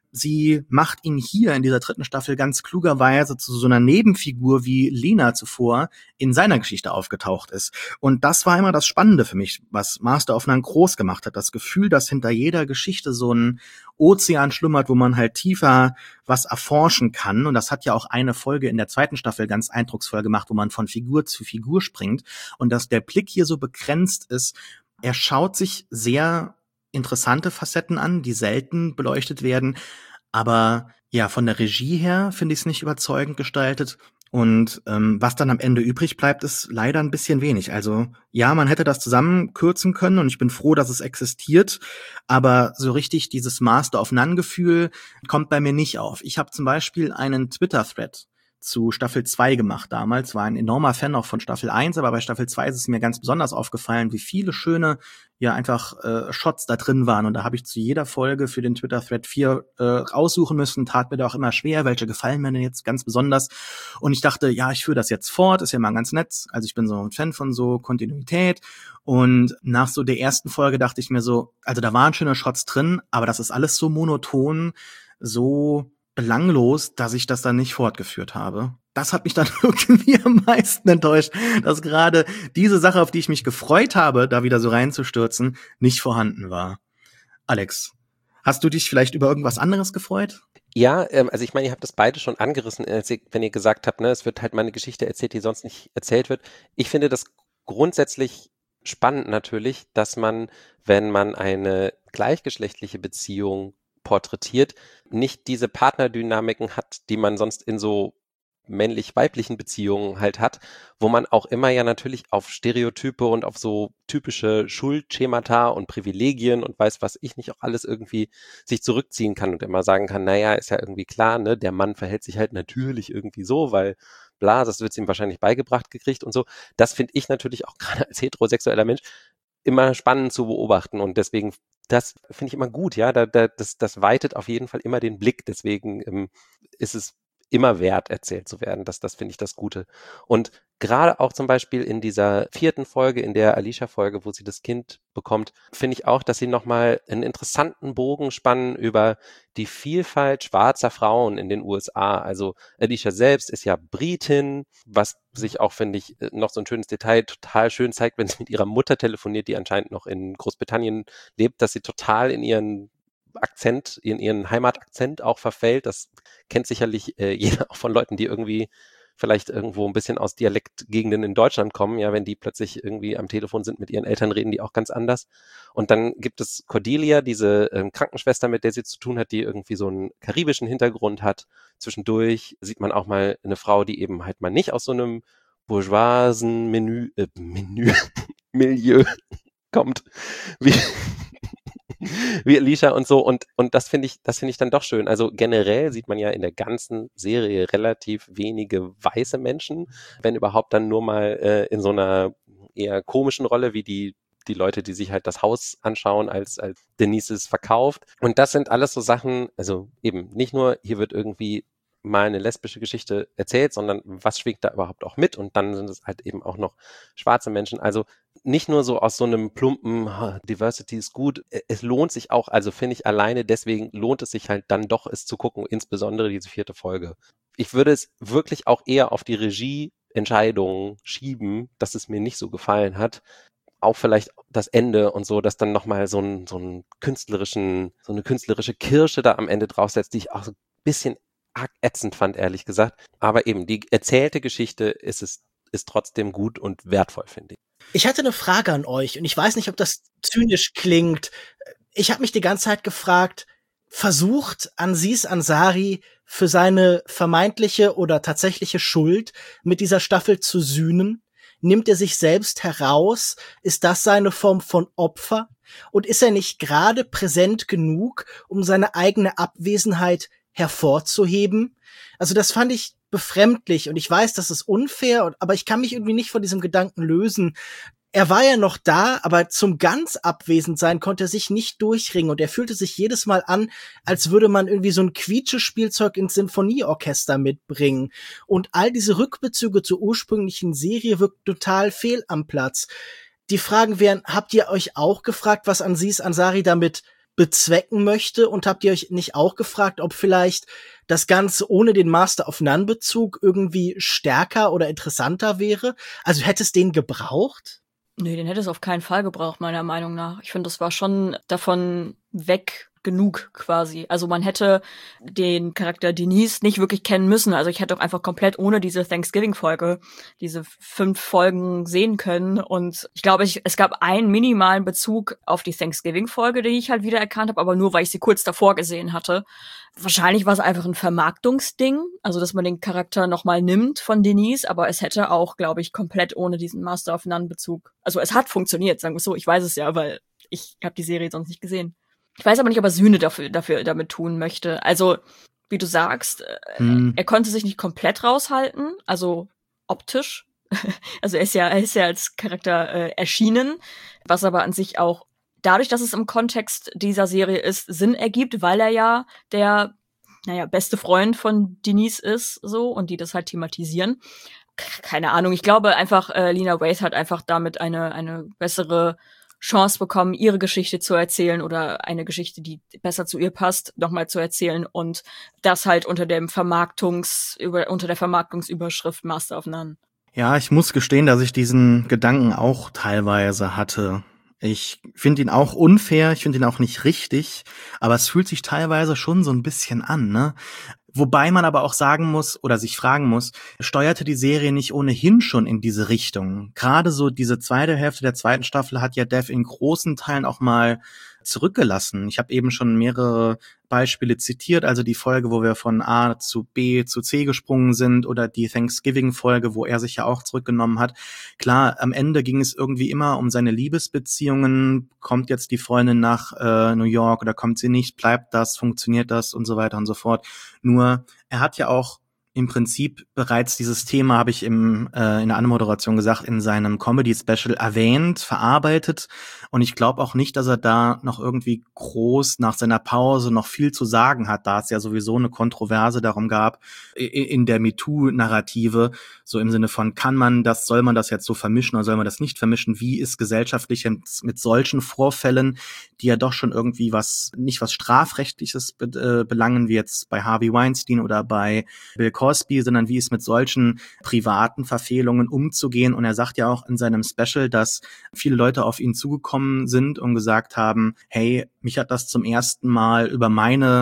sie macht ihn hier in dieser 3. Staffel ganz klugerweise zu so einer Nebenfigur, wie Lena zuvor in seiner Geschichte aufgetaucht ist. Und das war immer das Spannende für mich, was Master of None groß gemacht hat. Das Gefühl, dass hinter jeder Geschichte so ein Ozean schlummert, wo man halt tiefer was erforschen kann. Und das hat ja auch eine Folge in der 2. Staffel ganz eindrucksvoll gemacht, wo man von Figur zu Figur springt. Und dass der Blick hier so begrenzt ist, er schaut sich sehr interessante Facetten an, die selten beleuchtet werden. Aber ja, von der Regie her finde ich es nicht überzeugend gestaltet. Und was dann am Ende übrig bleibt, ist leider ein bisschen wenig. Also ja, man hätte das zusammenkürzen können, und ich bin froh, dass es existiert. Aber so richtig dieses Master of None-Gefühl kommt bei mir nicht auf. Ich habe zum Beispiel einen Twitter-Thread zu Staffel 2 gemacht damals, war ein enormer Fan auch von Staffel 1, aber bei Staffel 2 ist es mir ganz besonders aufgefallen, wie viele schöne, ja, einfach Shots da drin waren. Und da habe ich zu jeder Folge für den Twitter-Thread 4 raussuchen müssen, tat mir da auch immer schwer, welche gefallen mir denn jetzt ganz besonders. Und ich dachte, ja, ich führe das jetzt fort, ist ja mal ganz nett. Also ich bin so ein Fan von so Kontinuität. Und nach so der ersten Folge dachte ich mir so, also da waren schöne Shots drin, aber das ist alles so monoton, so belanglos, dass ich das dann nicht fortgeführt habe. Das hat mich dann irgendwie am meisten enttäuscht, dass gerade diese Sache, auf die ich mich gefreut habe, da wieder so reinzustürzen, nicht vorhanden war. Alex, hast du dich vielleicht über irgendwas anderes gefreut? Ja, also ich meine, ihr habt das beide schon angerissen, wenn ihr gesagt habt, ne, es wird halt mal eine Geschichte erzählt, die sonst nicht erzählt wird. Ich finde das grundsätzlich spannend natürlich, dass man, wenn man eine gleichgeschlechtliche Beziehung porträtiert, nicht diese Partnerdynamiken hat, die man sonst in so männlich-weiblichen Beziehungen halt hat, wo man auch immer ja natürlich auf Stereotype und auf so typische Schuldschemata und Privilegien und weiß was ich nicht auch alles irgendwie sich zurückziehen kann und immer sagen kann, naja, ist ja irgendwie klar, ne, der Mann verhält sich halt natürlich irgendwie so, weil bla, das wird ihm wahrscheinlich beigebracht gekriegt und so. Das finde ich natürlich auch gerade als heterosexueller Mensch immer spannend zu beobachten, und deswegen, das finde ich immer gut, ja, das weitet auf jeden Fall immer den Blick, deswegen ist es immer wert, erzählt zu werden. Das finde ich das Gute. Und gerade auch zum Beispiel in dieser 4. Folge, in der Alicia-Folge, wo sie das Kind bekommt, finde ich auch, dass sie nochmal einen interessanten Bogen spannen über die Vielfalt schwarzer Frauen in den USA. Also Alicia selbst ist ja Britin, was sich auch, finde ich, noch so ein schönes Detail total schön zeigt, wenn sie mit ihrer Mutter telefoniert, die anscheinend noch in Großbritannien lebt, dass sie total in ihren Heimatakzent auch verfällt. Das kennt sicherlich jeder auch von Leuten, die irgendwie vielleicht irgendwo ein bisschen aus Dialektgegenden in Deutschland kommen, ja, wenn die plötzlich irgendwie am Telefon sind mit ihren Eltern, reden die auch ganz anders. Und dann gibt es Cordelia, diese Krankenschwester, mit der sie zu tun hat, die irgendwie so einen karibischen Hintergrund hat. Zwischendurch sieht man auch mal eine Frau, die eben halt mal nicht aus so einem bourgeoisen Milieu kommt, wie wie Alicia und so. Und das finde ich dann doch schön. Also generell sieht man ja in der ganzen Serie relativ wenige weiße Menschen, wenn überhaupt dann nur mal in so einer eher komischen Rolle wie die Leute, die sich halt das Haus anschauen, als Denise es verkauft. Und das sind alles so Sachen, also eben nicht nur, hier wird irgendwie mal eine lesbische Geschichte erzählt, sondern was schwingt da überhaupt auch mit? Und dann sind es halt eben auch noch schwarze Menschen. Also nicht nur so aus so einem plumpen Diversity ist gut. Es lohnt sich auch, also finde ich alleine deswegen lohnt es sich halt dann doch, es zu gucken, insbesondere diese 4. Folge. Ich würde es wirklich auch eher auf die Regieentscheidungen schieben, dass es mir nicht so gefallen hat. Auch vielleicht das Ende und so, dass dann nochmal so eine künstlerische Kirsche da am Ende draufsetzt, die ich auch so ein bisschen arg ätzend fand, ehrlich gesagt. Aber eben, die erzählte Geschichte ist trotzdem gut und wertvoll, finde ich. Ich hatte eine Frage an euch und ich weiß nicht, ob das zynisch klingt. Ich habe mich die ganze Zeit gefragt, versucht Aziz Ansari für seine vermeintliche oder tatsächliche Schuld mit dieser Staffel zu sühnen? Nimmt er sich selbst heraus? Ist das seine Form von Opfer? Und ist er nicht gerade präsent genug, um seine eigene Abwesenheit hervorzuheben? Also das fand ich befremdlich und ich weiß, das ist unfair, aber ich kann mich irgendwie nicht von diesem Gedanken lösen. Er war ja noch da, aber zum ganz abwesend sein konnte er sich nicht durchringen und er fühlte sich jedes Mal an, als würde man irgendwie so ein Quietschespielzeug ins Sinfonieorchester mitbringen. Und all diese Rückbezüge zur ursprünglichen Serie wirkt total fehl am Platz. Die Fragen wären, habt ihr euch auch gefragt, was Aziz Ansari damit bezwecken möchte? Und habt ihr euch nicht auch gefragt, ob vielleicht das Ganze ohne den Master of None-Bezug irgendwie stärker oder interessanter wäre? Also hätte es den gebraucht? Nee, den hätte es auf keinen Fall gebraucht, meiner Meinung nach. Ich finde, das war schon davon weg genug quasi. Also man hätte den Charakter Denise nicht wirklich kennen müssen. Also ich hätte auch einfach komplett ohne diese Thanksgiving-Folge diese 5 Folgen sehen können. Und ich glaube, es gab einen minimalen Bezug auf die Thanksgiving-Folge, die ich halt wieder erkannt habe, aber nur, weil ich sie kurz davor gesehen hatte. Wahrscheinlich war es einfach ein Vermarktungsding, also dass man den Charakter nochmal nimmt von Denise, aber es hätte auch, glaube ich, komplett ohne diesen Master of None-Bezug. Also es hat funktioniert, sagen wir es so. Ich weiß es ja, weil ich habe die Serie sonst nicht gesehen. Ich weiß aber nicht, ob er Sühne damit tun möchte. Also, wie du sagst, er konnte sich nicht komplett raushalten, also optisch. Also er ist ja als Charakter erschienen, was aber an sich auch dadurch, dass es im Kontext dieser Serie ist, Sinn ergibt, weil er ja der, beste Freund von Denise ist, so, und die das halt thematisieren. Keine Ahnung, ich glaube einfach, Lena Waithe hat einfach damit eine bessere Chance bekommen, ihre Geschichte zu erzählen oder eine Geschichte, die besser zu ihr passt, nochmal zu erzählen und das halt unter der Vermarktungsüberschrift Master of None. Ja, ich muss gestehen, dass ich diesen Gedanken auch teilweise hatte. Ich finde ihn auch unfair, ich finde ihn auch nicht richtig, aber es fühlt sich teilweise schon so ein bisschen an, ne? Wobei man aber auch sagen muss oder sich fragen muss, steuerte die Serie nicht ohnehin schon in diese Richtung? Gerade so diese zweite Hälfte der 2. Staffel hat ja Dev in großen Teilen auch mal zurückgelassen. Ich habe eben schon mehrere Beispiele zitiert, also die Folge, wo wir von A zu B zu C gesprungen sind oder die Thanksgiving-Folge, wo er sich ja auch zurückgenommen hat. Klar, am Ende ging es irgendwie immer um seine Liebesbeziehungen. Kommt jetzt die Freundin nach New York oder kommt sie nicht? Bleibt das? Funktioniert das? Und so weiter und so fort. Nur, er hat ja auch im Prinzip bereits dieses Thema, habe ich in der Anmoderation gesagt, in seinem Comedy-Special erwähnt, verarbeitet. Und ich glaube auch nicht, dass er da noch irgendwie groß nach seiner Pause noch viel zu sagen hat, da es ja sowieso eine Kontroverse darum gab, in der MeToo-Narrative, so im Sinne von, soll man das jetzt so vermischen oder soll man das nicht vermischen? Wie ist gesellschaftlich mit solchen Vorfällen, die ja doch schon irgendwie nicht was Strafrechtliches belangen, wie jetzt bei Harvey Weinstein oder bei Bill Cosby, sondern wie ist mit solchen privaten Verfehlungen umzugehen. Und er sagt ja auch in seinem Special, dass viele Leute auf ihn zugekommen sind und gesagt haben, hey, mich hat das zum ersten Mal über meine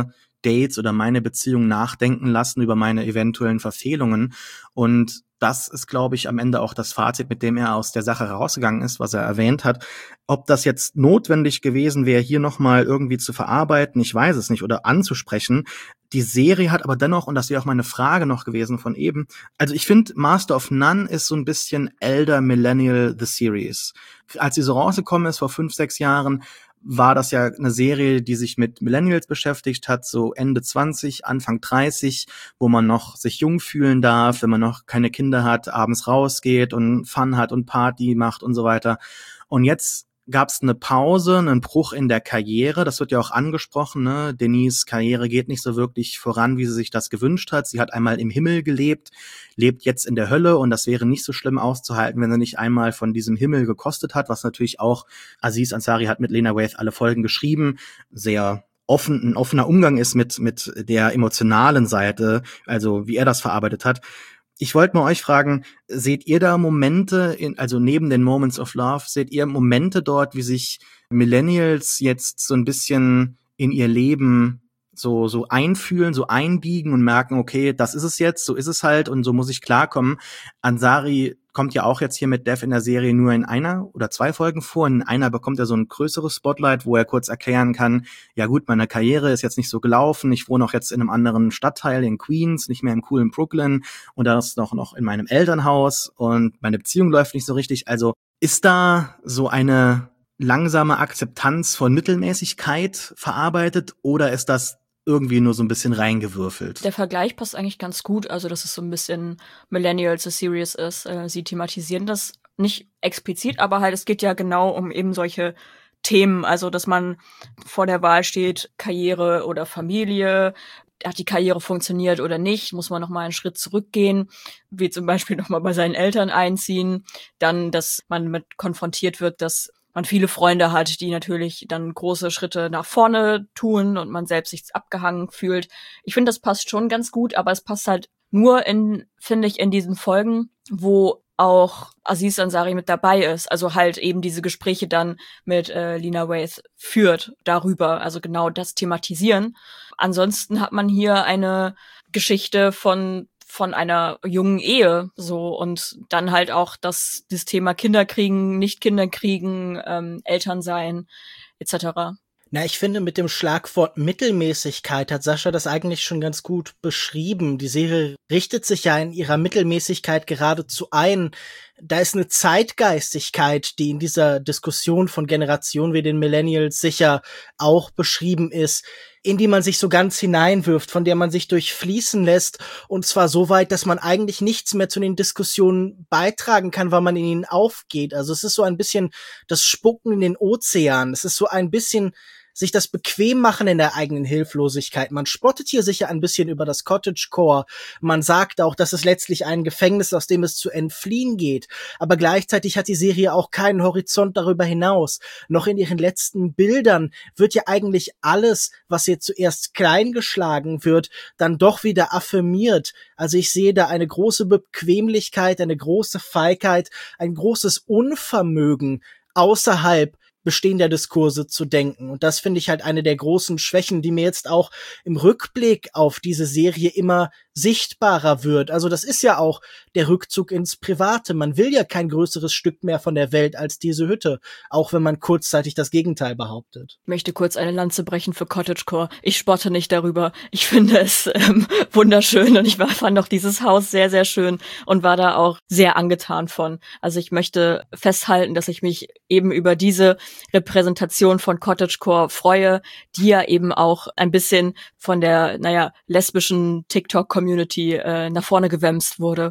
Dates oder meine Beziehung nachdenken lassen über meine eventuellen Verfehlungen. Und das ist, glaube ich, am Ende auch das Fazit, mit dem er aus der Sache rausgegangen ist, was er erwähnt hat. Ob das jetzt notwendig gewesen wäre, hier nochmal irgendwie zu verarbeiten, ich weiß es nicht, oder anzusprechen. Die Serie hat aber dennoch, und das wäre auch meine Frage noch gewesen von eben, also ich finde, Master of None ist so ein bisschen Elder Millennial The Series. Als sie so rausgekommen ist vor 5, 6 Jahren, war das ja eine Serie, die sich mit Millennials beschäftigt hat, so Ende 20, Anfang 30, wo man noch sich jung fühlen darf, wenn man noch keine Kinder hat, abends rausgeht und Fun hat und Party macht und so weiter. Und jetzt gab es eine Pause, einen Bruch in der Karriere. Das wird ja auch angesprochen, ne? Denise' Karriere geht nicht so wirklich voran, wie sie sich das gewünscht hat. Sie hat einmal im Himmel gelebt, lebt jetzt in der Hölle, und das wäre nicht so schlimm auszuhalten, wenn sie nicht einmal von diesem Himmel gekostet hat, was natürlich auch Aziz Ansari hat mit Lena Waithe alle Folgen geschrieben, sehr ein offener Umgang ist mit der emotionalen Seite, also wie er das verarbeitet hat. Ich wollte mal euch fragen, seht ihr da Momente, also neben den Moments of Love, seht ihr Momente dort, wie sich Millennials jetzt so ein bisschen in ihr Leben so einfühlen, so einbiegen und merken, okay, das ist es jetzt, so ist es halt und so muss ich klarkommen. Ansari kommt ja auch jetzt hier mit Dev in der Serie nur in 1 oder 2 Folgen vor. In einer bekommt er so ein größeres Spotlight, wo er kurz erklären kann, ja gut, meine Karriere ist jetzt nicht so gelaufen, ich wohne auch jetzt in einem anderen Stadtteil in Queens, nicht mehr im coolen Brooklyn und da ist noch in meinem Elternhaus und meine Beziehung läuft nicht so richtig. Also ist da so eine langsame Akzeptanz von Mittelmäßigkeit verarbeitet oder ist das irgendwie nur so ein bisschen reingewürfelt? Der Vergleich passt eigentlich ganz gut, also dass es so ein bisschen Millennials the Series ist. Sie thematisieren das nicht explizit, aber halt es geht ja genau um eben solche Themen, also dass man vor der Wahl steht, Karriere oder Familie, hat die Karriere funktioniert oder nicht, muss man nochmal einen Schritt zurückgehen, wie zum Beispiel nochmal bei seinen Eltern einziehen, dann, dass man mit konfrontiert wird, dass man viele Freunde hat, die natürlich dann große Schritte nach vorne tun und man selbst sich abgehangen fühlt. Ich finde, das passt schon ganz gut, aber es passt halt nur finde ich, in diesen Folgen, wo auch Aziz Ansari mit dabei ist. Also halt eben diese Gespräche dann mit Lena Waithe führt darüber, also genau das thematisieren. Ansonsten hat man hier eine Geschichte von einer jungen Ehe, so, und dann halt auch das Thema Kinder kriegen, nicht Kinder kriegen, Eltern sein, etc. Na, ich finde, mit dem Schlagwort Mittelmäßigkeit hat Sascha das eigentlich schon ganz gut beschrieben. Die Serie richtet sich ja in ihrer Mittelmäßigkeit geradezu ein. Da ist eine Zeitgeistigkeit, die in dieser Diskussion von Generationen wie den Millennials sicher auch beschrieben ist, in die man sich so ganz hineinwirft, von der man sich durchfließen lässt, und zwar so weit, dass man eigentlich nichts mehr zu den Diskussionen beitragen kann, weil man in ihnen aufgeht. Also es ist so ein bisschen das Spucken in den Ozean. Es ist so ein bisschen sich das bequem machen in der eigenen Hilflosigkeit. Man spottet hier sicher ein bisschen über das Cottagecore. Man sagt auch, dass es letztlich ein Gefängnis, aus dem es zu entfliehen geht. Aber gleichzeitig hat die Serie auch keinen Horizont darüber hinaus. Noch in ihren letzten Bildern wird ja eigentlich alles, was hier zuerst kleingeschlagen wird, dann doch wieder affirmiert. Also ich sehe da eine große Bequemlichkeit, eine große Feigheit, ein großes Unvermögen außerhalb bestehender Diskurse zu denken. Und das finde ich halt eine der großen Schwächen, die mir jetzt auch im Rückblick auf diese Serie immer sichtbarer wird. Also das ist ja auch der Rückzug ins Private. Man will ja kein größeres Stück mehr von der Welt als diese Hütte, auch wenn man kurzzeitig das Gegenteil behauptet. Ich möchte kurz eine Lanze brechen für Cottagecore. Ich spotte nicht darüber. Ich finde es wunderschön und ich fand auch dieses Haus sehr, sehr schön und war da auch sehr angetan von. Also ich möchte festhalten, dass ich mich eben über diese Repräsentation von Cottagecore freue, die ja eben auch ein bisschen von der, lesbischen TikTok-Community nach vorne gewämst wurde.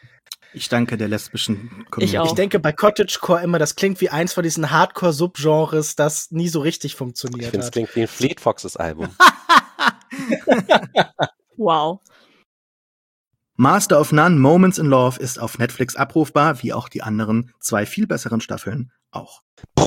Ich danke der lesbischen Community. Ich auch. Ich denke bei Cottagecore immer, das klingt wie eins von diesen Hardcore-Subgenres, das nie so richtig funktioniert Ich finde, es hat. klingt wie ein Fleet Foxes Album. Wow. Master of None, Moments in Love ist auf Netflix abrufbar, wie auch die anderen 2 viel besseren Staffeln auch.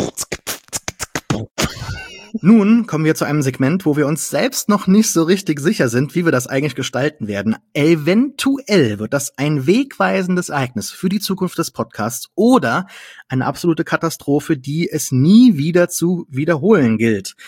Nun kommen wir zu einem Segment, wo wir uns selbst noch nicht so richtig sicher sind, wie wir das eigentlich gestalten werden. Eventuell wird das ein wegweisendes Ereignis für die Zukunft des Podcasts oder eine absolute Katastrophe, die es nie wieder zu wiederholen gilt.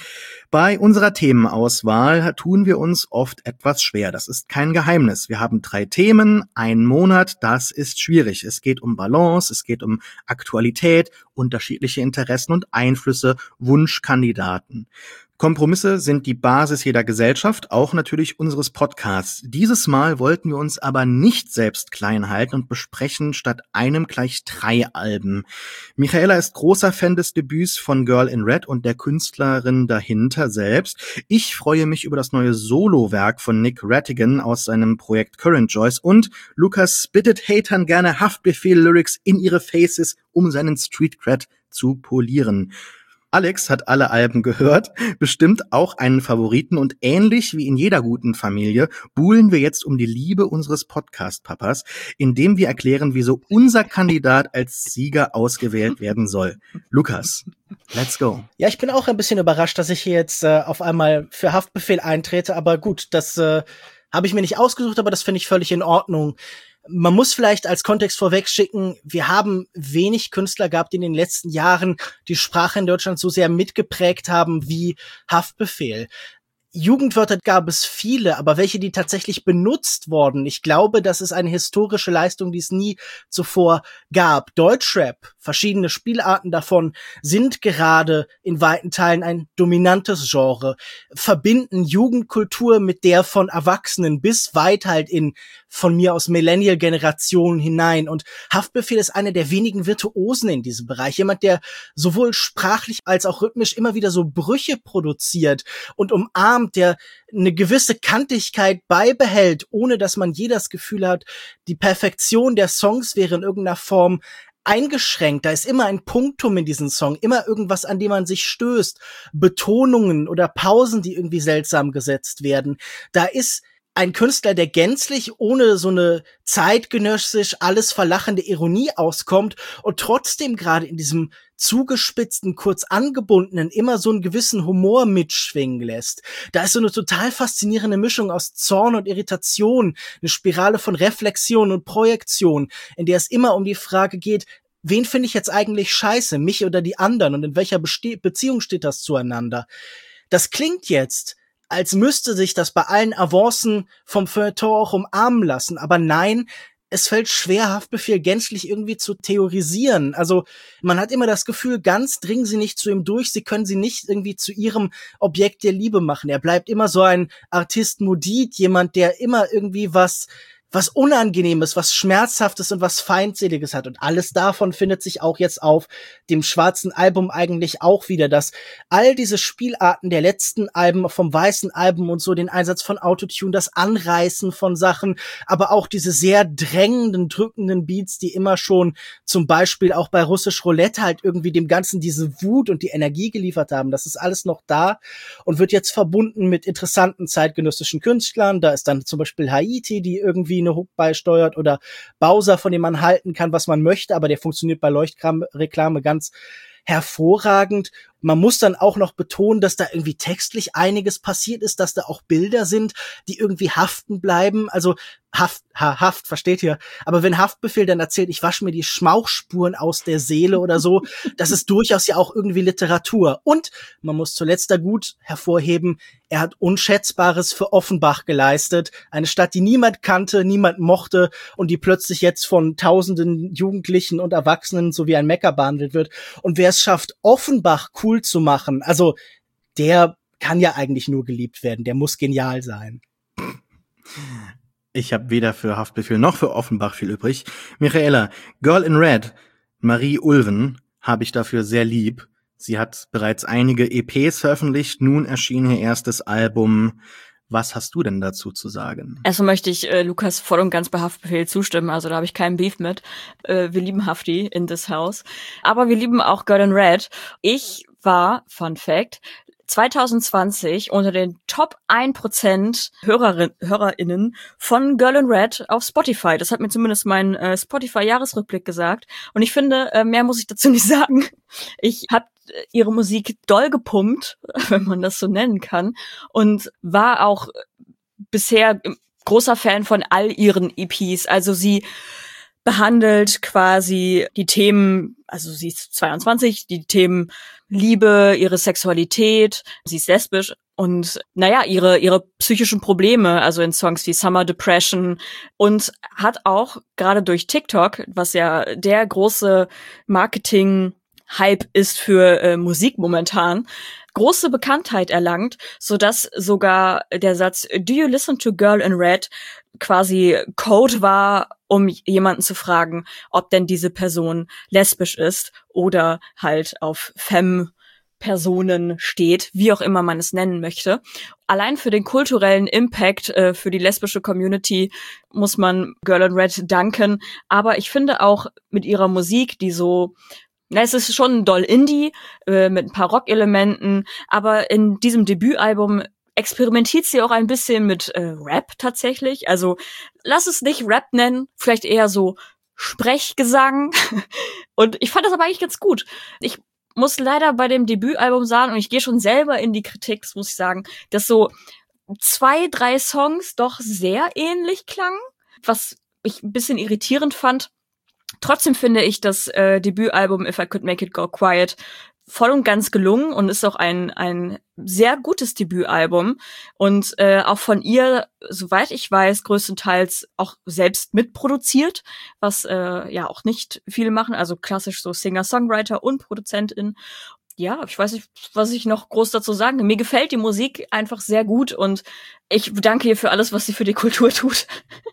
Bei unserer Themenauswahl tun wir uns oft etwas schwer. Das ist kein Geheimnis. Wir haben 3 Themen, einen Monat. Das ist schwierig. Es geht um Balance, es geht um Aktualität, unterschiedliche Interessen und Einflüsse, Wunschkandidaten. Kompromisse sind die Basis jeder Gesellschaft, auch natürlich unseres Podcasts. Dieses Mal wollten wir uns aber nicht selbst klein halten und besprechen statt einem gleich 3 Alben. Michaela ist großer Fan des Debüts von Girl in Red und der Künstlerin dahinter selbst. Ich freue mich über das neue Solowerk von Nick Rattigan aus seinem Projekt Current Joys und Lukas bittet Hatern gerne Haftbefehl-Lyrics in ihre Faces, um seinen Street-Cred zu polieren. Alex hat alle Alben gehört, bestimmt auch einen Favoriten und ähnlich wie in jeder guten Familie buhlen wir jetzt um die Liebe unseres Podcast-Papas, indem wir erklären, wieso unser Kandidat als Sieger ausgewählt werden soll. Lukas, let's go. Ja, ich bin auch ein bisschen überrascht, dass ich hier jetzt auf einmal für Haftbefehl eintrete, aber gut, das habe ich mir nicht ausgesucht, aber das finde ich völlig in Ordnung. Man muss vielleicht als Kontext vorweg schicken, wir haben wenig Künstler gehabt, die in den letzten Jahren die Sprache in Deutschland so sehr mitgeprägt haben wie Haftbefehl. Jugendwörter gab es viele, aber welche, die tatsächlich benutzt wurden, ich glaube, das ist eine historische Leistung, die es nie zuvor gab. Deutschrap, verschiedene Spielarten davon, sind gerade in weiten Teilen ein dominantes Genre, verbinden Jugendkultur mit der von Erwachsenen bis weit halt in, von mir aus, Millennial-Generationen hinein. Und Haftbefehl ist einer der wenigen Virtuosen in diesem Bereich. Jemand, der sowohl sprachlich als auch rhythmisch immer wieder so Brüche produziert und umarmt, der eine gewisse Kantigkeit beibehält, ohne dass man je das Gefühl hat, die Perfektion der Songs wäre in irgendeiner Form eingeschränkt. Da ist immer ein Punktum in diesem Song, immer irgendwas, an dem man sich stößt, Betonungen oder Pausen, die irgendwie seltsam gesetzt werden. Da ist ein Künstler, der gänzlich ohne so eine zeitgenössisch alles verlachende Ironie auskommt und trotzdem gerade in diesem zugespitzten, kurz angebundenen immer so einen gewissen Humor mitschwingen lässt. Da ist so eine total faszinierende Mischung aus Zorn und Irritation, eine Spirale von Reflexion und Projektion, in der es immer um die Frage geht, wen finde ich jetzt eigentlich scheiße, mich oder die anderen, und in welcher Beziehung steht das zueinander? Das klingt jetzt, als müsste sich das bei allen Avancen vom Feuilleton auch umarmen lassen. Aber nein, es fällt schwer, Haftbefehl gänzlich irgendwie zu theorisieren. Also man hat immer das Gefühl, ganz dringen sie nicht zu ihm durch, sie können sie nicht irgendwie zu ihrem Objekt der Liebe machen. Er bleibt immer so ein Artist Modit, jemand, der immer irgendwie was Unangenehmes, was Schmerzhaftes und was Feindseliges hat. Und alles davon findet sich auch jetzt auf dem schwarzen Album eigentlich auch wieder, dass all diese Spielarten der letzten Alben, vom weißen Album und so, den Einsatz von Autotune, das Anreißen von Sachen, aber auch diese sehr drängenden, drückenden Beats, die immer schon zum Beispiel auch bei Russisch Roulette halt irgendwie dem Ganzen diese Wut und die Energie geliefert haben. Das ist alles noch da und wird jetzt verbunden mit interessanten zeitgenössischen Künstlern. Da ist dann zum Beispiel Haiti, die irgendwie eine Hook beisteuert, oder Bowser, von dem man halten kann, was man möchte, aber der funktioniert bei Leuchtreklame ganz hervorragend. Man muss dann auch noch betonen, dass da irgendwie textlich einiges passiert ist, dass da auch Bilder sind, die irgendwie haften bleiben. Also Haft, versteht ihr? Aber wenn Haftbefehl dann erzählt, ich wasche mir die Schmauchspuren aus der Seele oder so, das ist durchaus ja auch irgendwie Literatur. Und man muss zuletzt da gut hervorheben, er hat Unschätzbares für Offenbach geleistet. Eine Stadt, die niemand kannte, niemand mochte und die plötzlich jetzt von tausenden Jugendlichen und Erwachsenen so wie ein Mekka behandelt wird. Und wer es schafft, Offenbach cool zu machen, also der kann ja eigentlich nur geliebt werden, der muss genial sein. Ich habe weder für Haftbefehl noch für Offenbach viel übrig. Michaela, Girl in Red, Marie Ulven, habe ich dafür sehr lieb. Sie hat bereits einige EPs veröffentlicht, nun erschien ihr erstes Album. Was hast du denn dazu zu sagen? Erstmal möchte ich Lukas voll und ganz bei Haftbefehl zustimmen, also da habe ich keinen Beef mit. Wir lieben Hafti in this house. Aber wir lieben auch Girl in Red. Ich war, Fun Fact, 2020 unter den Top 1% HörerInnen von Girl in Red auf Spotify. Das hat mir zumindest mein Spotify-Jahresrückblick gesagt. Und ich finde, mehr muss ich dazu nicht sagen. Ich habe ihre Musik doll gepumpt, wenn man das so nennen kann. Und war auch bisher großer Fan von all ihren EPs. Also sie behandelt quasi die Themen, also sie ist 22, die Themen Liebe, ihre Sexualität, sie ist lesbisch und ihre psychischen Probleme, also in Songs wie Summer Depression, und hat auch gerade durch TikTok, was ja der große Marketing-Hype ist für Musik momentan, große Bekanntheit erlangt, sodass sogar der Satz "Do you listen to Girl in Red" quasi Code war, um jemanden zu fragen, ob denn diese Person lesbisch ist oder halt auf Femme-Personen steht, wie auch immer man es nennen möchte. Allein für den kulturellen Impact für die lesbische Community muss man Girl in Red danken. Aber ich finde auch mit ihrer Musik, die so, es ist schon doll Indie, mit ein paar Rock-Elementen, aber in diesem Debütalbum experimentiert sie auch ein bisschen mit Rap tatsächlich. Also lass es nicht Rap nennen, vielleicht eher so Sprechgesang. Und ich fand das aber eigentlich ganz gut. Ich muss leider bei dem Debütalbum sagen, und ich gehe schon selber in die Kritik, das muss ich sagen, dass so 2, 3 Songs doch sehr ähnlich klangen, was ich ein bisschen irritierend fand. Trotzdem finde ich das Debütalbum If I Could Make It Go Quiet voll und ganz gelungen und ist auch ein sehr gutes Debütalbum und auch von ihr, soweit ich weiß, größtenteils auch selbst mitproduziert, was ja auch nicht viele machen, also klassisch so Singer-Songwriter und Produzentin. Ja, ich weiß nicht, was ich noch groß dazu sagen kann. Mir gefällt die Musik einfach sehr gut und ich danke ihr für alles, was sie für die Kultur tut.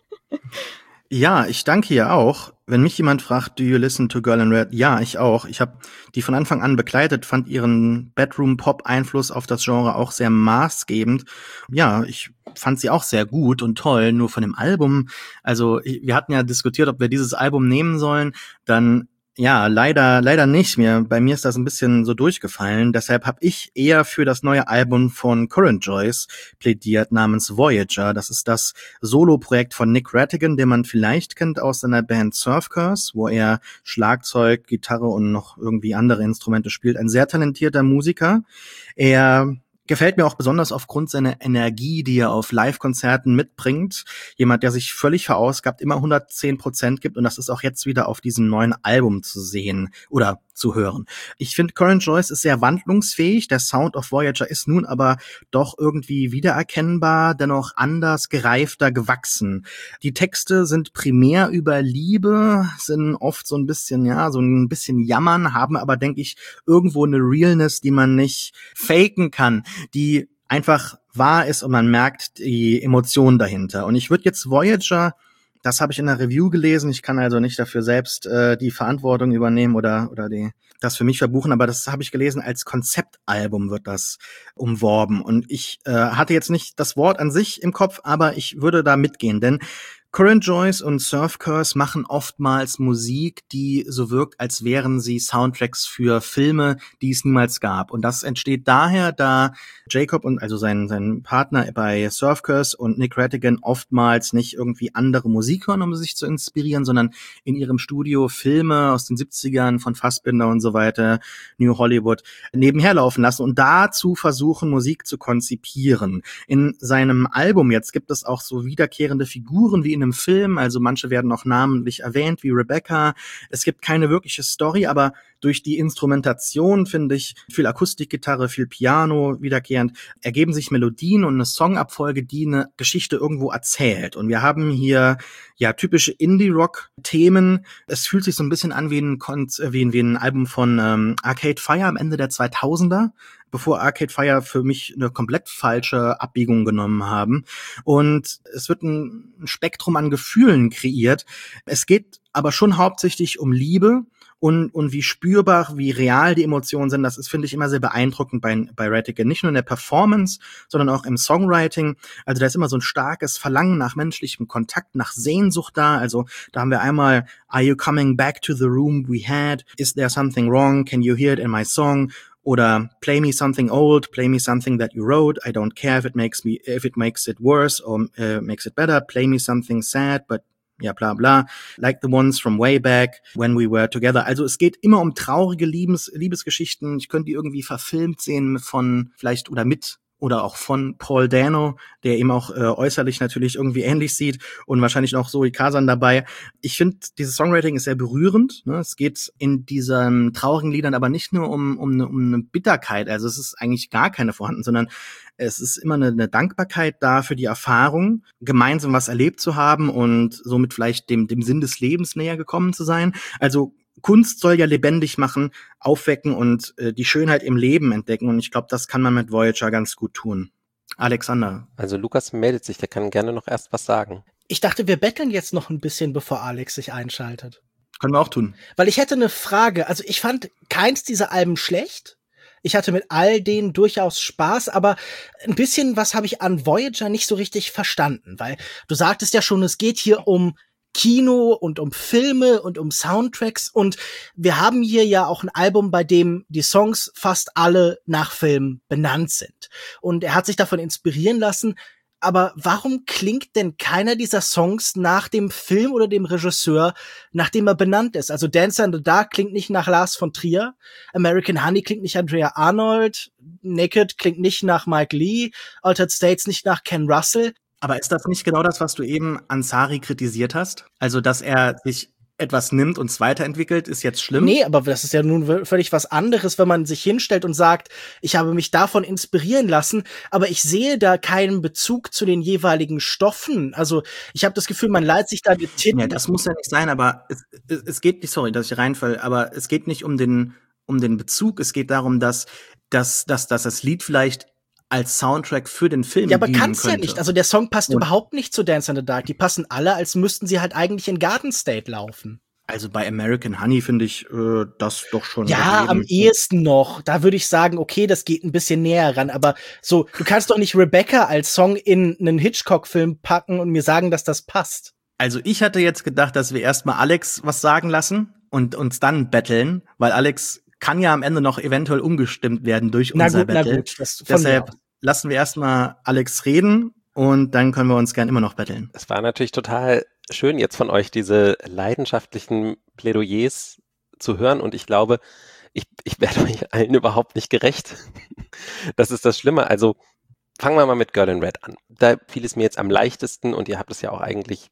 Ja, ich danke ihr auch. Wenn mich jemand fragt, do you listen to Girl in Red? Ja, ich auch. Ich habe die von Anfang an begleitet, fand ihren Bedroom-Pop-Einfluss auf das Genre auch sehr maßgebend. Ja, ich fand sie auch sehr gut und toll. Nur von dem Album, also wir hatten ja diskutiert, ob wir dieses Album nehmen sollen, dann ja, leider nicht. Bei mir ist das ein bisschen so durchgefallen. Deshalb habe ich eher für das neue Album von Current Joyce plädiert, namens Voyager. Das ist das Solo-Projekt von Nick Rattigan, den man vielleicht kennt aus seiner Band Surf Curse, wo er Schlagzeug, Gitarre und noch irgendwie andere Instrumente spielt. Ein sehr talentierter Musiker. Er gefällt mir auch besonders aufgrund seiner Energie, die er auf Live-Konzerten mitbringt. Jemand, der sich völlig verausgabt, immer 110% gibt, und das ist auch jetzt wieder auf diesem neuen Album zu sehen oder zu hören. Ich finde, Current Joyce ist sehr wandlungsfähig. Der Sound of Voyager ist nun aber doch irgendwie wiedererkennbar, dennoch anders, gereifter, gewachsen. Die Texte sind primär über Liebe, sind oft so ein bisschen jammern, haben aber, denke ich, irgendwo eine Realness, die man nicht faken kann, die einfach wahr ist und man merkt die Emotionen dahinter. Und ich würde jetzt Voyager, das habe ich in der Review gelesen, ich kann also nicht dafür selbst die Verantwortung übernehmen oder das für mich verbuchen, aber das habe ich gelesen, als Konzeptalbum wird das umworben. Und ich hatte jetzt nicht das Wort an sich im Kopf, aber ich würde da mitgehen, denn Current Joyce und Surf Curse machen oftmals Musik, die so wirkt, als wären sie Soundtracks für Filme, die es niemals gab. Und das entsteht daher, da Jacob und also sein Partner bei Surf Curse und Nick Rattigan oftmals nicht irgendwie andere Musik hören, um sich zu inspirieren, sondern in ihrem Studio Filme aus den 70ern von Fassbinder und so weiter, New Hollywood, nebenher laufen lassen und dazu versuchen, Musik zu konzipieren. In seinem Album jetzt gibt es auch so wiederkehrende Figuren wie in einem Film, also manche werden auch namentlich erwähnt, wie Rebecca. Es gibt keine wirkliche Story, aber durch die Instrumentation, finde ich, viel Akustikgitarre, viel Piano wiederkehrend, ergeben sich Melodien und eine Songabfolge, die eine Geschichte irgendwo erzählt. Und wir haben hier ja typische Indie-Rock-Themen. Es fühlt sich so ein bisschen an wie ein Album von Arcade Fire am Ende der 2000er, bevor Arcade Fire für mich eine komplett falsche Abbiegung genommen haben. Und es wird ein Spektrum an Gefühlen kreiert. Es geht aber schon hauptsächlich um Liebe und wie spürbar, wie real die Emotionen sind. Das ist, finde ich, immer sehr beeindruckend bei Rattigan. Nicht nur in der Performance, sondern auch im Songwriting. Also da ist immer so ein starkes Verlangen nach menschlichem Kontakt, nach Sehnsucht da. Also da haben wir einmal Are you coming back to the room we had? Is there something wrong? Can you hear it in my song? Oder play me something old, play me something that you wrote. I don't care if it makes it worse or makes it better. Play me something sad, but ja, bla bla, like the ones from way back when we were together. Also es geht immer um traurige Liebesgeschichten. Ich könnte die irgendwie verfilmt sehen von vielleicht oder mit oder auch von Paul Dano, der ihm auch äußerlich natürlich irgendwie ähnlich sieht und wahrscheinlich noch Zoe Kazan dabei. Ich finde, dieses Songwriting ist sehr berührend. Ne? Es geht in diesen traurigen Liedern aber nicht nur um eine Bitterkeit, also es ist eigentlich gar keine vorhanden, sondern es ist immer eine Dankbarkeit da für die Erfahrung, gemeinsam was erlebt zu haben und somit vielleicht dem Sinn des Lebens näher gekommen zu sein. Also Kunst soll ja lebendig machen, aufwecken und die Schönheit im Leben entdecken. Und ich glaube, das kann man mit Voyager ganz gut tun. Alexander. Also Lukas meldet sich, der kann gerne noch erst was sagen. Ich dachte, wir betteln jetzt noch ein bisschen, bevor Alex sich einschaltet. Können wir auch tun. Weil ich hätte eine Frage. Also ich fand keins dieser Alben schlecht. Ich hatte mit all denen durchaus Spaß, aber ein bisschen was habe ich an Voyager nicht so richtig verstanden. Weil du sagtest ja schon, es geht hier um Kino und um Filme und um Soundtracks und wir haben hier ja auch ein Album, bei dem die Songs fast alle nach Film benannt sind. Und er hat sich davon inspirieren lassen, aber warum klingt denn keiner dieser Songs nach dem Film oder dem Regisseur, nach dem er benannt ist? Also Dancer in the Dark klingt nicht nach Lars von Trier, American Honey klingt nicht Andrea Arnold, Naked klingt nicht nach Mike Leigh, Altered States nicht nach Ken Russell. Aber ist das nicht genau das, was du eben Ansari kritisiert hast? Also, dass er sich etwas nimmt und es weiterentwickelt, ist jetzt schlimm? Nee, aber das ist ja nun völlig was anderes, wenn man sich hinstellt und sagt, ich habe mich davon inspirieren lassen, aber ich sehe da keinen Bezug zu den jeweiligen Stoffen. Also ich habe das Gefühl, man leiht sich da die Tinten. Ja, das muss ja nicht sein, aber es geht nicht, sorry, dass ich reinfalle, aber es geht nicht um den Bezug, es geht darum, dass das Lied vielleicht als Soundtrack für den Film ja, aber dienen kann's könnte. ja nicht. Also der Song passt überhaupt nicht zu Dance in the Dark. Die passen alle, als müssten sie halt eigentlich in Garden State laufen. Also bei American Honey finde ich das doch schon. Ja, am ehesten noch. Da würde ich sagen, okay, das geht ein bisschen näher ran. Aber so, du kannst doch nicht Rebecca als Song in einen Hitchcock-Film packen und mir sagen, dass das passt. Also ich hatte jetzt gedacht, dass wir erstmal Alex was sagen lassen und uns dann betteln, weil Alex kann ja am Ende noch eventuell umgestimmt werden durch unser Battle. Na gut, deshalb lassen wir erstmal Alex reden und dann können wir uns gern immer noch betteln. Es war natürlich total schön, jetzt von euch diese leidenschaftlichen Plädoyers zu hören und ich glaube, ich werde euch allen überhaupt nicht gerecht. Das ist das Schlimme. Also fangen wir mal mit Girl in Red an. Da fiel es mir jetzt am leichtesten und ihr habt es ja auch eigentlich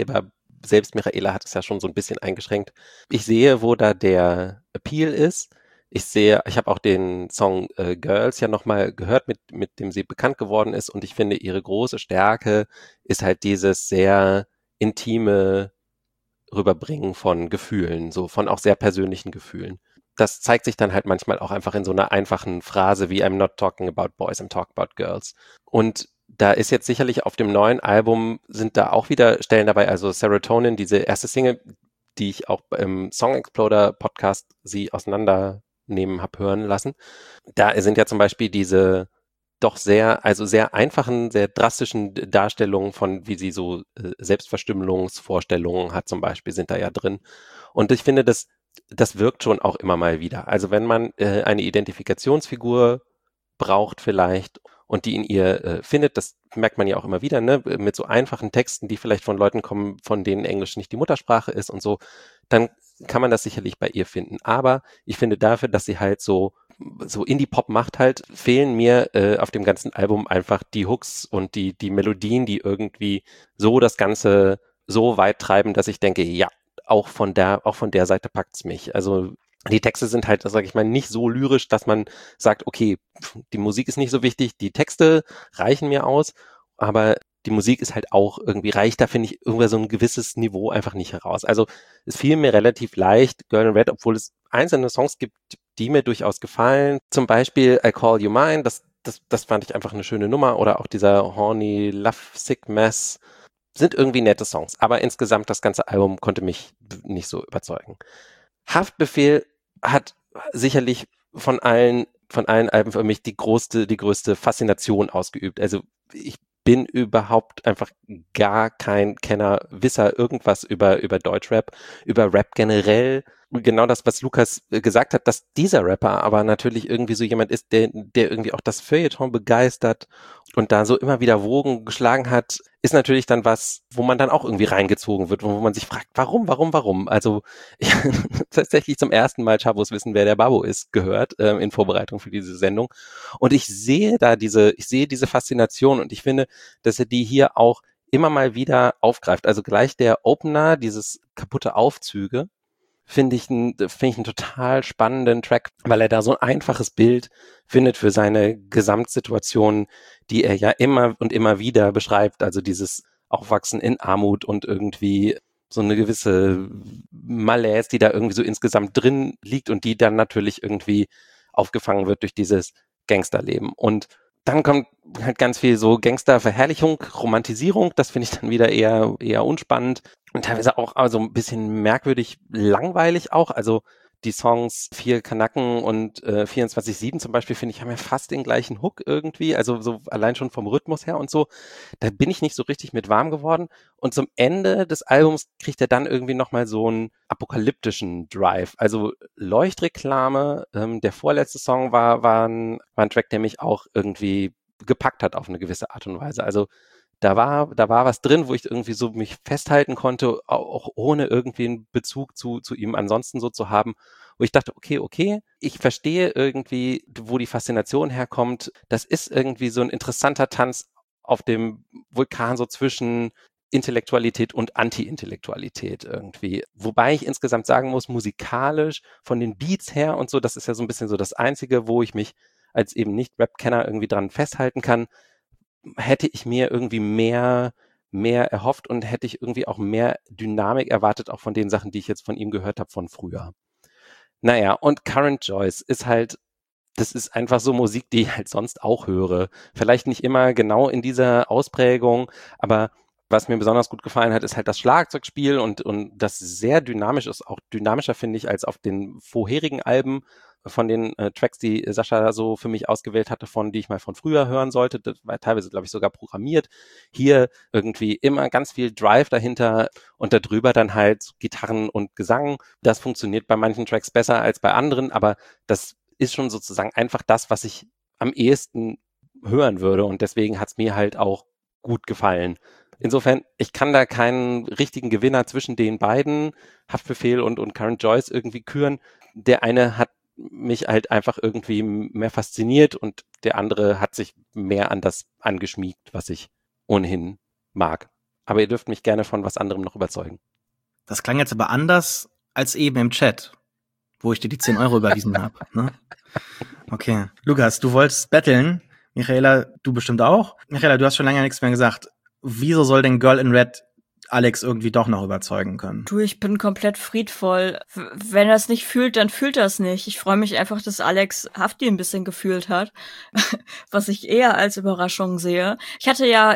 selbst Michaela hat es ja schon so ein bisschen eingeschränkt. Ich sehe, wo da der Appeal ist. Ich habe auch den Song Girls ja nochmal gehört, mit dem sie bekannt geworden ist und ich finde, ihre große Stärke ist halt dieses sehr intime Rüberbringen von Gefühlen, so von auch sehr persönlichen Gefühlen. Das zeigt sich dann halt manchmal auch einfach in so einer einfachen Phrase wie I'm not talking about boys, I'm talking about girls. Und da ist jetzt sicherlich auf dem neuen Album sind da auch wieder Stellen dabei, also Serotonin, diese erste Single, die ich auch im Song Exploder Podcast sie auseinandernehmen habe hören lassen. Da sind ja zum Beispiel diese doch sehr einfachen, sehr drastischen Darstellungen von, wie sie so Selbstverstümmelungsvorstellungen hat zum Beispiel, sind da ja drin. Und ich finde, das wirkt schon auch immer mal wieder. Also wenn man eine Identifikationsfigur braucht vielleicht und die in ihr findet, das merkt man ja auch immer wieder, ne, mit so einfachen Texten, die vielleicht von Leuten kommen, von denen Englisch nicht die Muttersprache ist und so, dann kann man das sicherlich bei ihr finden. Aber ich finde dafür, dass sie halt so Indie-Pop macht halt, fehlen mir auf dem ganzen Album einfach die Hooks und die Melodien, die irgendwie so das Ganze so weit treiben, dass ich denke, ja, auch von der Seite packt's mich. Also die Texte sind halt, sage ich mal, nicht so lyrisch, dass man sagt, okay, die Musik ist nicht so wichtig, die Texte reichen mir aus, aber die Musik ist halt auch irgendwie, reicht da, finde ich, irgendwie so ein gewisses Niveau einfach nicht heraus. Also es fiel mir relativ leicht, Girl in Red, obwohl es einzelne Songs gibt, die mir durchaus gefallen. Zum Beispiel I Call You Mine, das fand ich einfach eine schöne Nummer, oder auch dieser Horny Love Sick Mess, sind irgendwie nette Songs. Aber insgesamt das ganze Album konnte mich nicht so überzeugen. Haftbefehl hat sicherlich von allen Alben für mich die größte Faszination ausgeübt. Also ich bin überhaupt einfach gar kein Kenner, Wisser, irgendwas über Deutschrap, über Rap generell. Genau das, was Lukas gesagt hat, dass dieser Rapper aber natürlich irgendwie so jemand ist, der irgendwie auch das Feuilleton begeistert und da so immer wieder Wogen geschlagen hat, ist natürlich dann was, wo man dann auch irgendwie reingezogen wird, wo man sich fragt, warum? Also ich tatsächlich zum ersten Mal Chavos Wissen, wer der Babbo ist, gehört in Vorbereitung für diese Sendung. Und ich sehe diese Faszination und ich finde, dass er die hier auch immer mal wieder aufgreift. Also gleich der Opener, dieses kaputte Aufzüge, finde ich einen total spannenden Track, weil er da so ein einfaches Bild findet für seine Gesamtsituation, die er ja immer und immer wieder beschreibt. Also dieses Aufwachsen in Armut und irgendwie so eine gewisse Malaise, die da irgendwie so insgesamt drin liegt und die dann natürlich irgendwie aufgefangen wird durch dieses Gangsterleben. Und dann kommt halt ganz viel so Gangsterverherrlichung, Romantisierung, das finde ich dann wieder eher unspannend und teilweise auch also ein bisschen merkwürdig langweilig auch, also die Songs 4 Kanaken und 24/7 zum Beispiel, finde ich, haben ja fast den gleichen Hook irgendwie, also so allein schon vom Rhythmus her und so, da bin ich nicht so richtig mit warm geworden und zum Ende des Albums kriegt er dann irgendwie nochmal so einen apokalyptischen Drive, also Leuchtreklame, der vorletzte Song war ein Track, der mich auch irgendwie gepackt hat auf eine gewisse Art und Weise, also da war was drin, wo ich irgendwie so mich festhalten konnte, auch ohne irgendwie einen Bezug zu ihm ansonsten so zu haben, wo ich dachte, okay, ich verstehe irgendwie, wo die Faszination herkommt. Das ist irgendwie so ein interessanter Tanz auf dem Vulkan so zwischen Intellektualität und Anti-Intellektualität irgendwie. Wobei ich insgesamt sagen muss, musikalisch von den Beats her und so, das ist ja so ein bisschen so das Einzige, wo ich mich als eben Nicht-Rap-Kenner irgendwie dran festhalten kann, hätte ich mir irgendwie mehr erhofft und hätte ich irgendwie auch mehr Dynamik erwartet, auch von den Sachen, die ich jetzt von ihm gehört habe von früher. Naja, und Current Joyce ist halt, das ist einfach so Musik, die ich halt sonst auch höre. Vielleicht nicht immer genau in dieser Ausprägung, aber was mir besonders gut gefallen hat, ist halt das Schlagzeugspiel und das sehr dynamisch ist, auch dynamischer finde ich als auf den vorherigen Alben von den Tracks, die Sascha so für mich ausgewählt hatte, die ich mal von früher hören sollte. Das war teilweise, glaube ich, sogar programmiert. Hier irgendwie immer ganz viel Drive dahinter und darüber dann halt Gitarren und Gesang. Das funktioniert bei manchen Tracks besser als bei anderen, aber das ist schon sozusagen einfach das, was ich am ehesten hören würde und deswegen hat es mir halt auch gut gefallen. Insofern, ich kann da keinen richtigen Gewinner zwischen den beiden, Haftbefehl und Current Joyce, irgendwie küren. Der eine hat mich halt einfach irgendwie mehr fasziniert und der andere hat sich mehr an das angeschmiegt, was ich ohnehin mag. Aber ihr dürft mich gerne von was anderem noch überzeugen. Das klang jetzt aber anders als eben im Chat, wo ich dir die 10 Euro überwiesen habe. Ne? Okay. Lukas, du wolltest betteln. Michaela, du bestimmt auch. Michaela, du hast schon lange nichts mehr gesagt. Wieso soll denn Girl in Red Alex irgendwie doch noch überzeugen können? Du, ich bin komplett friedvoll. Wenn er es nicht fühlt, dann fühlt er es nicht. Ich freue mich einfach, dass Alex Hafti ein bisschen gefühlt hat, was ich eher als Überraschung sehe. Ich hatte ja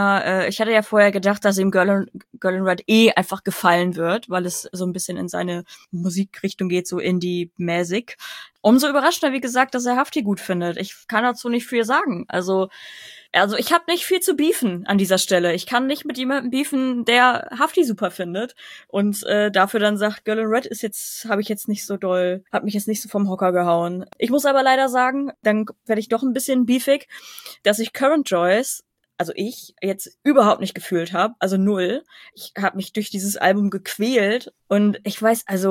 vorher gedacht, dass ihm Girl in Red einfach gefallen wird, weil es so ein bisschen in seine Musikrichtung geht, so Indie-mäßig. Umso überraschender, wie gesagt, dass er Hafti gut findet. Ich kann dazu nicht viel sagen. Also ich habe nicht viel zu beefen an dieser Stelle. Ich kann nicht mit jemandem beefen, der Hafti super findet und dafür dann sagt, Girl in Red hat mich jetzt nicht so vom Hocker gehauen. Ich muss aber leider sagen, dann werde ich doch ein bisschen beefig, dass ich Current Joyce, also ich jetzt überhaupt nicht gefühlt habe, also null. Ich habe mich durch dieses Album gequält und ich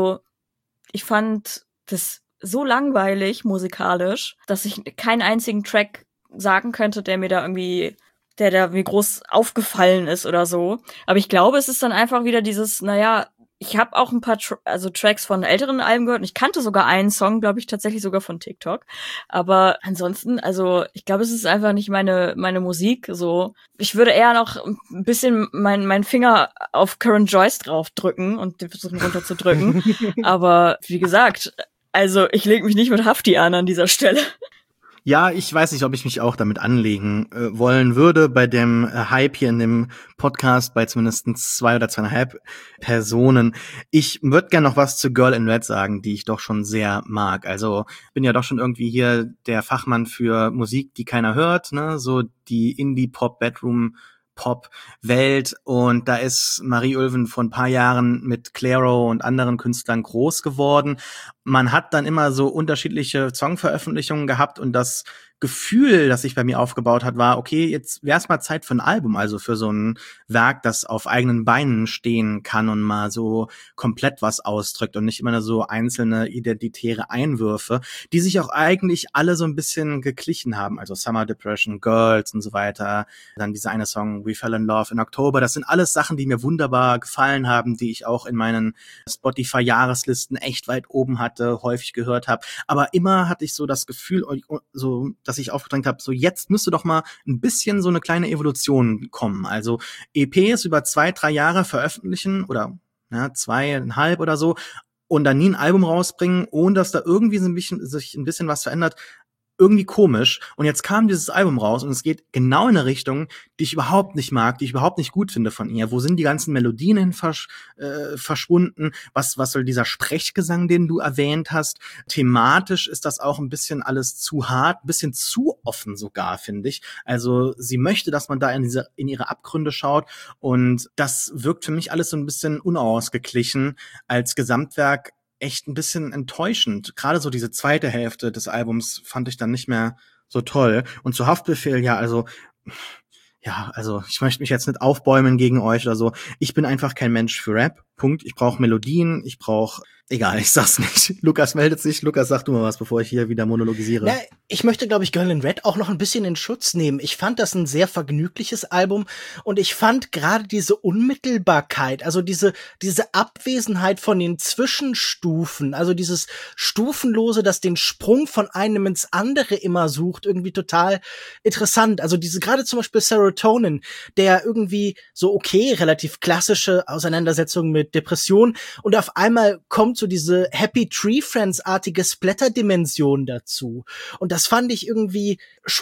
fand das so langweilig musikalisch, dass ich keinen einzigen Track sagen könnte, der mir groß aufgefallen ist oder so. Aber ich glaube, es ist dann einfach wieder dieses, ich habe auch ein paar Tracks von älteren Alben gehört und ich kannte sogar einen Song, glaube ich, tatsächlich sogar von TikTok. Aber ansonsten, ich glaube, es ist einfach nicht meine Musik. So, ich würde eher noch ein bisschen meinen Finger auf Current Joyce draufdrücken und den versuchen runterzudrücken. Aber wie gesagt, ich lege mich nicht mit Hafti an dieser Stelle. Ja, ich weiß nicht, ob ich mich auch damit anlegen wollen würde bei dem Hype hier in dem Podcast, bei zumindest 2 oder 2,5 Personen. Ich würde gerne noch was zu Girl in Red sagen, die ich doch schon sehr mag. Also bin ja doch schon irgendwie hier der Fachmann für Musik, die keiner hört, ne? So die Indie-Pop-Bedroom-Pop-Welt. Und da ist Marie Ulven vor ein paar Jahren mit Clairo und anderen Künstlern groß geworden. Man hat dann immer so unterschiedliche Songveröffentlichungen gehabt und das Gefühl, das sich bei mir aufgebaut hat, war, okay, jetzt wäre es mal Zeit für ein Album, also für so ein Werk, das auf eigenen Beinen stehen kann und mal so komplett was ausdrückt und nicht immer nur so einzelne identitäre Einwürfe, die sich auch eigentlich alle so ein bisschen geglichen haben, also Summer Depression, Girls und so weiter, dann dieser eine Song We Fell in Love in October, das sind alles Sachen, die mir wunderbar gefallen haben, die ich auch in meinen Spotify-Jahreslisten echt weit oben hatte, häufig gehört habe, aber immer hatte ich so das Gefühl, so, dass ich aufgedrängt habe, so jetzt müsste doch mal ein bisschen so eine kleine Evolution kommen, also EPs über 2-3 Jahre veröffentlichen oder 2,5 oder so und dann nie ein Album rausbringen, ohne dass da irgendwie sich ein bisschen was verändert, irgendwie komisch. Und jetzt kam dieses Album raus und es geht genau in eine Richtung, die ich überhaupt nicht mag, die ich überhaupt nicht gut finde von ihr. Wo sind die ganzen Melodien hin verschwunden? Was soll dieser Sprechgesang, den du erwähnt hast? Thematisch ist das auch ein bisschen alles zu hart, ein bisschen zu offen sogar, finde ich. Also sie möchte, dass man da in ihre Abgründe schaut und das wirkt für mich alles so ein bisschen unausgeglichen als Gesamtwerk. Echt ein bisschen enttäuschend. Gerade so diese zweite Hälfte des Albums fand ich dann nicht mehr so toll. Und zu Haftbefehl, also ich möchte mich jetzt nicht aufbäumen gegen euch oder so. Ich bin einfach kein Mensch für Rap. Punkt. Ich brauche Melodien, egal, ich sag's nicht. Lukas meldet sich. Lukas, sag du mal was, bevor ich hier wieder monologisiere. Ja, ich möchte, glaube ich, Girl in Red auch noch ein bisschen in Schutz nehmen. Ich fand das ein sehr vergnügliches Album und ich fand gerade diese Unmittelbarkeit, also diese Abwesenheit von den Zwischenstufen, also dieses Stufenlose, das den Sprung von einem ins andere immer sucht, irgendwie total interessant. Also gerade zum Beispiel Serotonin, der irgendwie so relativ klassische Auseinandersetzung mit Depression und auf einmal kommt so diese Happy Tree Friends-artige Splatter-Dimension dazu. Und das fand ich irgendwie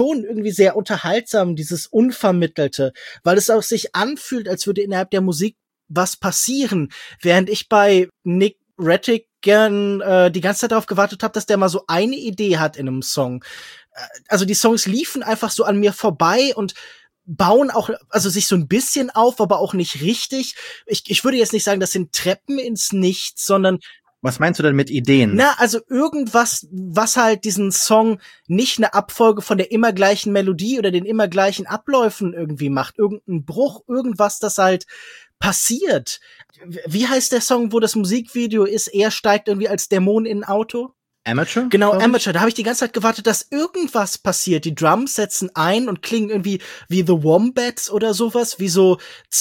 sehr unterhaltsam, dieses Unvermittelte, weil es auch sich anfühlt, als würde innerhalb der Musik was passieren, während ich bei Nick Rettig gern die ganze Zeit darauf gewartet habe, dass der mal so eine Idee hat in einem Song. Also die Songs liefen einfach so an mir vorbei und bauen auch, also sich so ein bisschen auf, aber auch nicht richtig. Ich würde jetzt nicht sagen, das sind Treppen ins Nichts, sondern was meinst du denn mit Ideen? Also irgendwas, was halt diesen Song nicht eine Abfolge von der immer gleichen Melodie oder den immer gleichen Abläufen irgendwie macht. Irgendein Bruch, irgendwas, das halt passiert. Wie heißt der Song, wo das Musikvideo ist, er steigt irgendwie als Dämon in ein Auto? Amateur? Genau, Amateur. Da habe ich die ganze Zeit gewartet, dass irgendwas passiert. Die Drums setzen ein und klingen irgendwie wie The Wombats oder sowas, wie so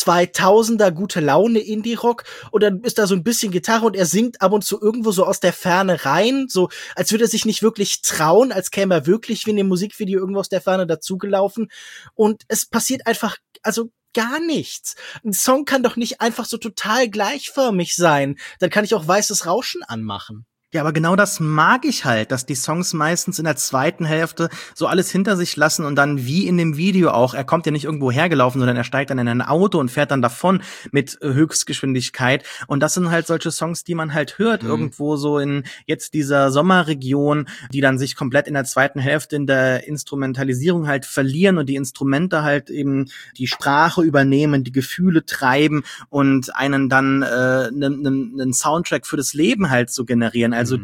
2000er gute Laune Indie-Rock. Und dann ist da so ein bisschen Gitarre und er singt ab und zu irgendwo so aus der Ferne rein, so als würde er sich nicht wirklich trauen, als käme er wirklich wie in dem Musikvideo irgendwo aus der Ferne dazugelaufen. Und es passiert einfach, also gar nichts. Ein Song kann doch nicht einfach so total gleichförmig sein. Dann kann ich auch weißes Rauschen anmachen. Ja, aber genau das mag ich halt, dass die Songs meistens in der zweiten Hälfte so alles hinter sich lassen und dann wie in dem Video auch, er kommt ja nicht irgendwo hergelaufen, sondern er steigt dann in ein Auto und fährt dann davon mit Höchstgeschwindigkeit und das sind halt solche Songs, die man halt hört, irgendwo so in jetzt dieser Sommerregion, die dann sich komplett in der zweiten Hälfte in der Instrumentalisierung halt verlieren und die Instrumente halt eben die Sprache übernehmen, die Gefühle treiben und einen dann einen Soundtrack für das Leben halt so generieren. Also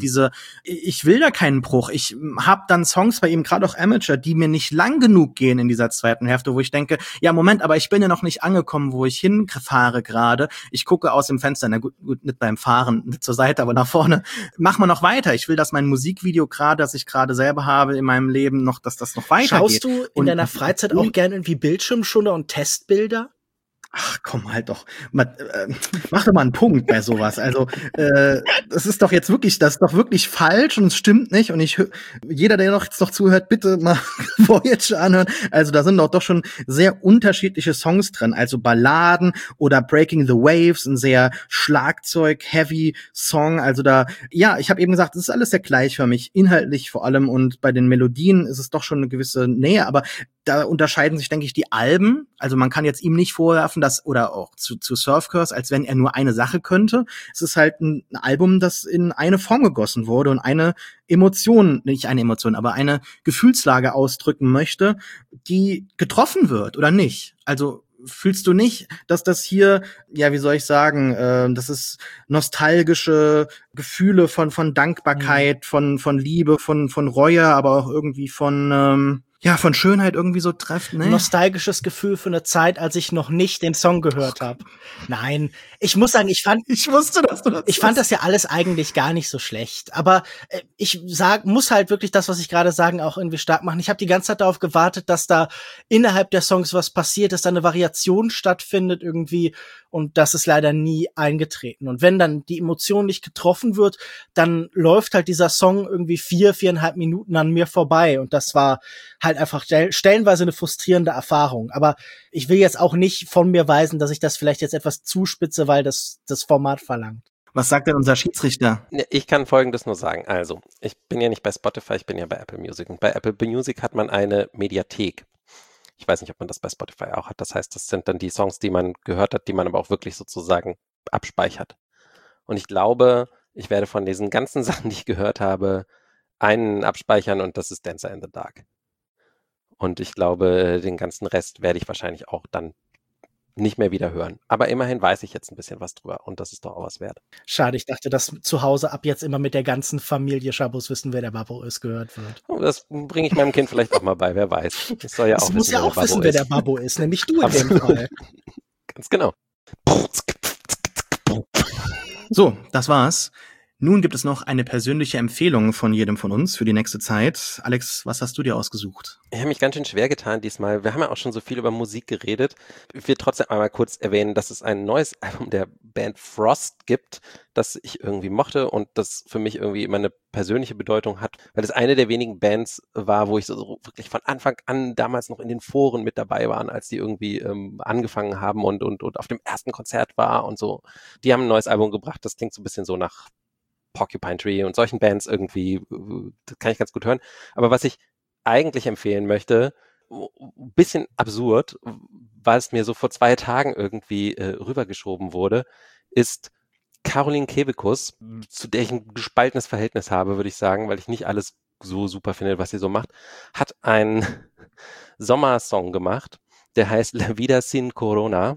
ich will da keinen Bruch. Ich habe dann Songs bei ihm, gerade auch Amateur, die mir nicht lang genug gehen in dieser zweiten Hälfte, wo ich denke, ja Moment, aber ich bin ja noch nicht angekommen, wo ich hinfahre gerade. Ich gucke aus dem Fenster, na gut, nicht beim Fahren, nicht zur Seite, aber nach vorne. Mach mal noch weiter. Ich will, dass mein Musikvideo gerade, das ich gerade selber habe in meinem Leben, noch, dass das noch weitergeht. Schaust du in deiner Freizeit auch gerne irgendwie Bildschirmschoner und Testbilder? Ach, komm halt doch. Mach doch mal einen Punkt bei sowas. Also, das ist doch wirklich falsch und es stimmt nicht. Und jeder, der jetzt noch zuhört, bitte mal Voyager anhören. Also, da sind doch schon sehr unterschiedliche Songs drin. Also Balladen oder Breaking the Waves, ein sehr Schlagzeug-heavy Song. Also ich habe eben gesagt, es ist alles sehr gleichförmig, inhaltlich vor allem. Und bei den Melodien ist es doch schon eine gewisse Nähe. Aber da unterscheiden sich, denke ich, die Alben. Also man kann jetzt ihm nicht vorwerfen, dass, oder auch zu Surf Curse, als wenn er nur eine Sache könnte. Es ist halt ein Album, das in eine Form gegossen wurde und eine Emotion, nicht eine Emotion, aber eine Gefühlslage ausdrücken möchte, die getroffen wird oder nicht. Also fühlst du nicht, dass das hier, ja, wie soll ich sagen, das ist nostalgische Gefühle von Dankbarkeit, von Liebe, von Reue, aber auch irgendwie von Schönheit irgendwie so trifft, ne? Nostalgisches Gefühl für eine Zeit, als ich noch nicht den Song gehört habe. Nein, ich muss sagen, ich wusste, dass du das Ich fand das ja alles eigentlich gar nicht so schlecht. Aber muss halt wirklich das, was ich gerade sagen, auch irgendwie stark machen. Ich habe die ganze Zeit darauf gewartet, dass da innerhalb der Songs was passiert, dass da eine Variation stattfindet irgendwie. Und das ist leider nie eingetreten. Und wenn dann die Emotion nicht getroffen wird, dann läuft halt dieser Song irgendwie 4,5 Minuten an mir vorbei. Und das war halt einfach stellenweise eine frustrierende Erfahrung. Aber ich will jetzt auch nicht von mir weisen, dass ich das vielleicht jetzt etwas zuspitze, weil das Format verlangt. Was sagt denn unser Schiedsrichter? Ich kann Folgendes nur sagen. Also, ich bin ja nicht bei Spotify, ich bin ja bei Apple Music. Und bei Apple Music hat man eine Mediathek. Ich weiß nicht, ob man das bei Spotify auch hat. Das heißt, das sind dann die Songs, die man gehört hat, die man aber auch wirklich sozusagen abspeichert. Und ich glaube, ich werde von diesen ganzen Sachen, die ich gehört habe, einen abspeichern und das ist Dancer in the Dark. Und ich glaube, den ganzen Rest werde ich wahrscheinlich auch dann nicht mehr wieder hören. Aber immerhin weiß ich jetzt ein bisschen was drüber und das ist doch auch was wert. Schade, ich dachte, dass zu Hause ab jetzt immer mit der ganzen Familie Schabos wissen, wer der Babbo ist, gehört wird. Oh, das bringe ich meinem Kind vielleicht auch mal bei, wer weiß. Das soll ja auch muss ja auch wissen, wer der Babbo ist, nämlich du in dem Fall. Ganz genau. So, das war's. Nun gibt es noch eine persönliche Empfehlung von jedem von uns für die nächste Zeit. Alex, was hast du dir ausgesucht? Ich habe mich ganz schön schwer getan diesmal. Wir haben ja auch schon so viel über Musik geredet. Ich will trotzdem einmal kurz erwähnen, dass es ein neues Album der Band Frost gibt, das ich irgendwie mochte und das für mich irgendwie immer eine persönliche Bedeutung hat, weil es eine der wenigen Bands war, wo ich so wirklich von Anfang an damals noch in den Foren mit dabei waren, als die irgendwie angefangen haben und auf dem ersten Konzert war und so. Die haben ein neues Album gebracht, das klingt so ein bisschen so nach Porcupine Tree und solchen Bands irgendwie, das kann ich ganz gut hören. Aber was ich eigentlich empfehlen möchte, ein bisschen absurd, weil es mir so vor 2 Tagen irgendwie rübergeschoben wurde, ist Caroline Kebekus, zu der ich ein gespaltenes Verhältnis habe, würde ich sagen, weil ich nicht alles so super finde, was sie so macht, hat einen Sommersong gemacht, der heißt La Vida sin Corona,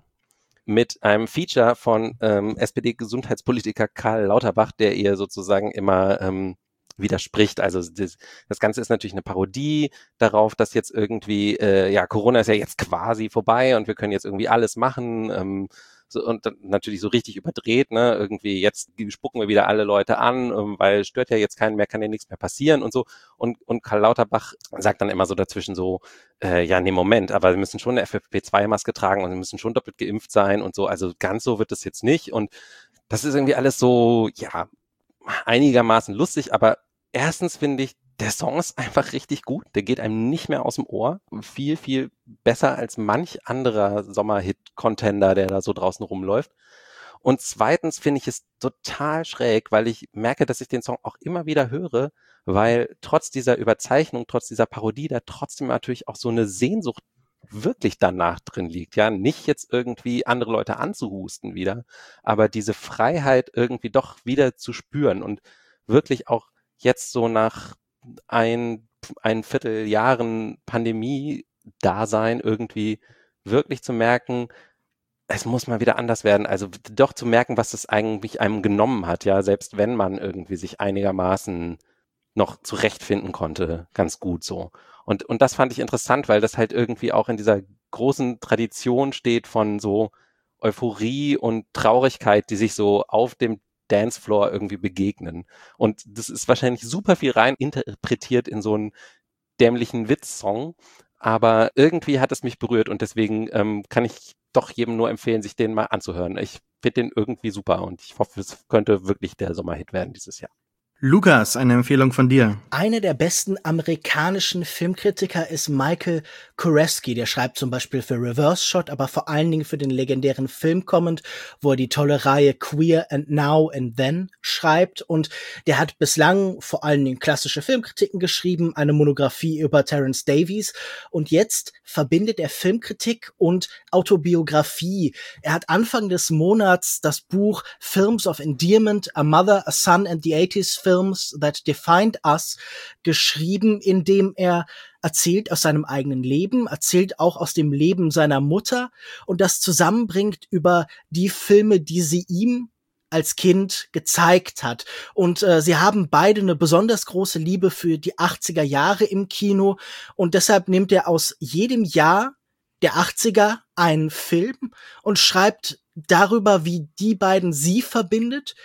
mit einem Feature von SPD-Gesundheitspolitiker Karl Lauterbach, der ihr sozusagen immer widerspricht. Also das Ganze ist natürlich eine Parodie darauf, dass jetzt irgendwie, Corona ist ja jetzt quasi vorbei und wir können jetzt irgendwie alles machen. Und dann natürlich so richtig überdreht, ne? Irgendwie jetzt spucken wir wieder alle Leute an, weil stört ja jetzt keinen mehr, kann ja nichts mehr passieren und so. Und Karl Lauterbach sagt dann immer so dazwischen so, Moment, aber wir müssen schon eine FFP2-Maske tragen und wir müssen schon doppelt geimpft sein und so. Also ganz so wird es jetzt nicht. Und das ist irgendwie alles so, ja, einigermaßen lustig, aber erstens finde ich, der Song ist einfach richtig gut. Der geht einem nicht mehr aus dem Ohr. Viel, viel besser als manch anderer Sommerhit-Contender, der da so draußen rumläuft. Und zweitens finde ich es total schräg, weil ich merke, dass ich den Song auch immer wieder höre, weil trotz dieser Überzeichnung, trotz dieser Parodie, da trotzdem natürlich auch so eine Sehnsucht wirklich danach drin liegt. Ja, nicht jetzt irgendwie andere Leute anzuhusten wieder, aber diese Freiheit irgendwie doch wieder zu spüren und wirklich auch jetzt so nach ein Vierteljahren Pandemie-Dasein irgendwie wirklich zu merken, es muss mal wieder anders werden. Also doch zu merken, was es eigentlich einem genommen hat, ja, selbst wenn man irgendwie sich einigermaßen noch zurechtfinden konnte, ganz gut so. Und das fand ich interessant, weil das halt irgendwie auch in dieser großen Tradition steht von so Euphorie und Traurigkeit, die sich so auf dem Dancefloor irgendwie begegnen. Und das ist wahrscheinlich super viel rein interpretiert in so einen dämlichen Witzsong, aber irgendwie hat es mich berührt und deswegen kann ich doch jedem nur empfehlen, sich den mal anzuhören. Ich finde den irgendwie super und ich hoffe, es könnte wirklich der Sommerhit werden dieses Jahr. Lukas, eine Empfehlung von dir. Einer der besten amerikanischen Filmkritiker ist Michael Koreski. Der schreibt zum Beispiel für Reverse Shot, aber vor allen Dingen für den legendären Film-Comment, wo er die tolle Reihe Queer and Now and Then schreibt. Und der hat bislang vor allen Dingen klassische Filmkritiken geschrieben, eine Monographie über Terence Davies. Und jetzt verbindet er Filmkritik und Autobiografie. Er hat Anfang des Monats das Buch Films of Endearment, A Mother, a Son and the 80s Films That Defined Us geschrieben, in dem er erzählt aus seinem eigenen Leben, erzählt auch aus dem Leben seiner Mutter und das zusammenbringt über die Filme, die sie ihm als Kind gezeigt hat. Und sie haben beide eine besonders große Liebe für die 80er Jahre im Kino und deshalb nimmt er aus jedem Jahr der 80er einen Film und schreibt darüber, wie die beiden sie verbindet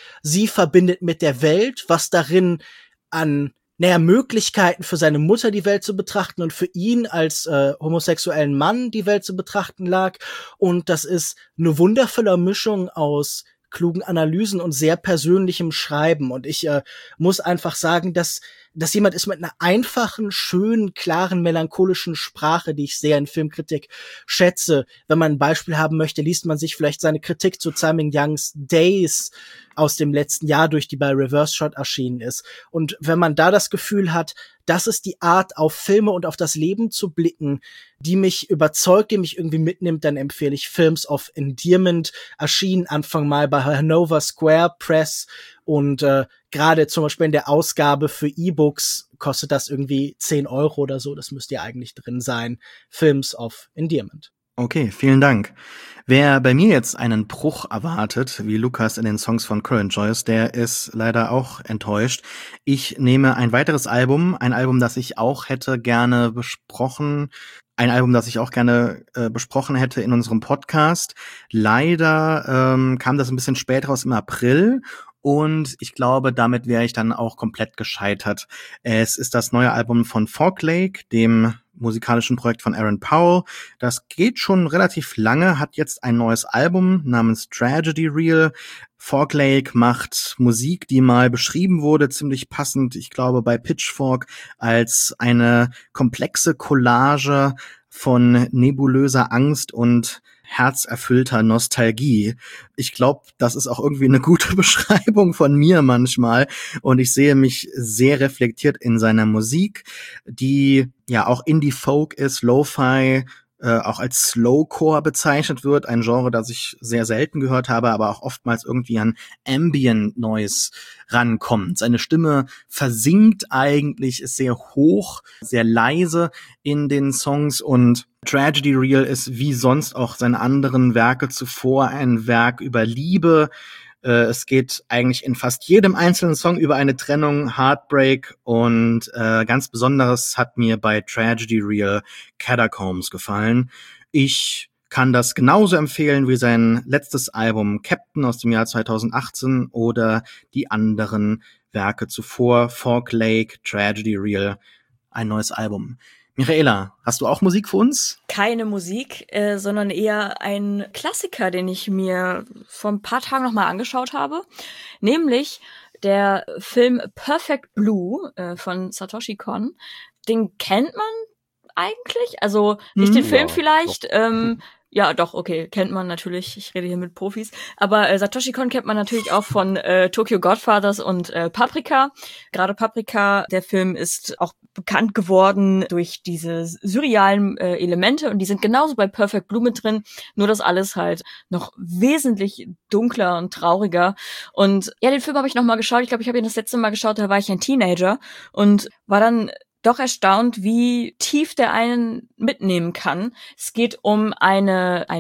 mit der Welt, was darin an Möglichkeiten für seine Mutter die Welt zu betrachten und für ihn als homosexuellen Mann die Welt zu betrachten lag. Und das ist eine wundervolle Mischung aus klugen Analysen und sehr persönlichem Schreiben. Und ich muss einfach sagen, dass jemand ist mit einer einfachen, schönen, klaren, melancholischen Sprache, die ich sehr in Filmkritik schätze. Wenn man ein Beispiel haben möchte, liest man sich vielleicht seine Kritik zu Simon Youngs Days aus dem letzten Jahr durch, die bei Reverse Shot erschienen ist. Und wenn man da das Gefühl hat, das ist die Art, auf Filme und auf das Leben zu blicken, die mich überzeugt, die mich irgendwie mitnimmt, dann empfehle ich Films of Endearment, erschienen Anfang Mai bei Hanover Square Press und gerade zum Beispiel in der Ausgabe für E-Books kostet das irgendwie 10 Euro oder so, das müsste ja eigentlich drin sein. Films of Endearment. Okay, vielen Dank. Wer bei mir jetzt einen Bruch erwartet, wie Lukas in den Songs von Current Joyce, der ist leider auch enttäuscht. Ich nehme ein weiteres Album, ein Album, das ich auch hätte gerne besprochen, ein Album, das ich auch gerne besprochen hätte in unserem Podcast. Leider kam das ein bisschen spät raus im April. Und ich glaube, damit wäre ich dann auch komplett gescheitert. Es ist das neue Album von Fog Lake, dem musikalischen Projekt von Aaron Powell. Das geht schon relativ lange, hat jetzt ein neues Album namens Tragedy Reel. Fog Lake macht Musik, die mal beschrieben wurde, ziemlich passend, ich glaube, bei Pitchfork als eine komplexe Collage von nebulöser Angst und herzerfüllter Nostalgie. Ich glaube, das ist auch irgendwie eine gute Beschreibung von mir manchmal und ich sehe mich sehr reflektiert in seiner Musik, die ja auch Indie-Folk ist, Lo-Fi, auch als Slowcore bezeichnet wird, ein Genre, das ich sehr selten gehört habe, aber auch oftmals irgendwie an Ambient Noise rankommt. Seine Stimme versinkt eigentlich, ist sehr hoch, sehr leise in den Songs und Tragedy Reel ist wie sonst auch seine anderen Werke zuvor ein Werk über Liebe. Es geht eigentlich in fast jedem einzelnen Song über eine Trennung, Heartbreak und ganz besonderes hat mir bei Tragedy Reel Catacombs gefallen. Ich kann das genauso empfehlen wie sein letztes Album Captain aus dem Jahr 2018 oder die anderen Werke zuvor, Fog Lake, Tragedy Reel, ein neues Album. Michaela, hast du auch Musik für uns? Keine Musik, sondern eher ein Klassiker, den ich mir vor ein paar Tagen nochmal angeschaut habe. Nämlich der Film Perfect Blue von Satoshi Kon. Den kennt man eigentlich, also nicht den Film vielleicht, ja, doch, okay, kennt man natürlich. Ich rede hier mit Profis. Aber Satoshi Kon kennt man natürlich auch von Tokyo Godfathers und Paprika. Gerade Paprika, der Film ist auch bekannt geworden durch diese surrealen Elemente und die sind genauso bei Perfect Blue mit drin, nur dass alles halt noch wesentlich dunkler und trauriger. Und ja, den Film habe ich nochmal geschaut. Ich glaube, ich habe ihn das letzte Mal geschaut, da war ich ein Teenager und war dann doch erstaunt, wie tief der einen mitnehmen kann. Es geht um ein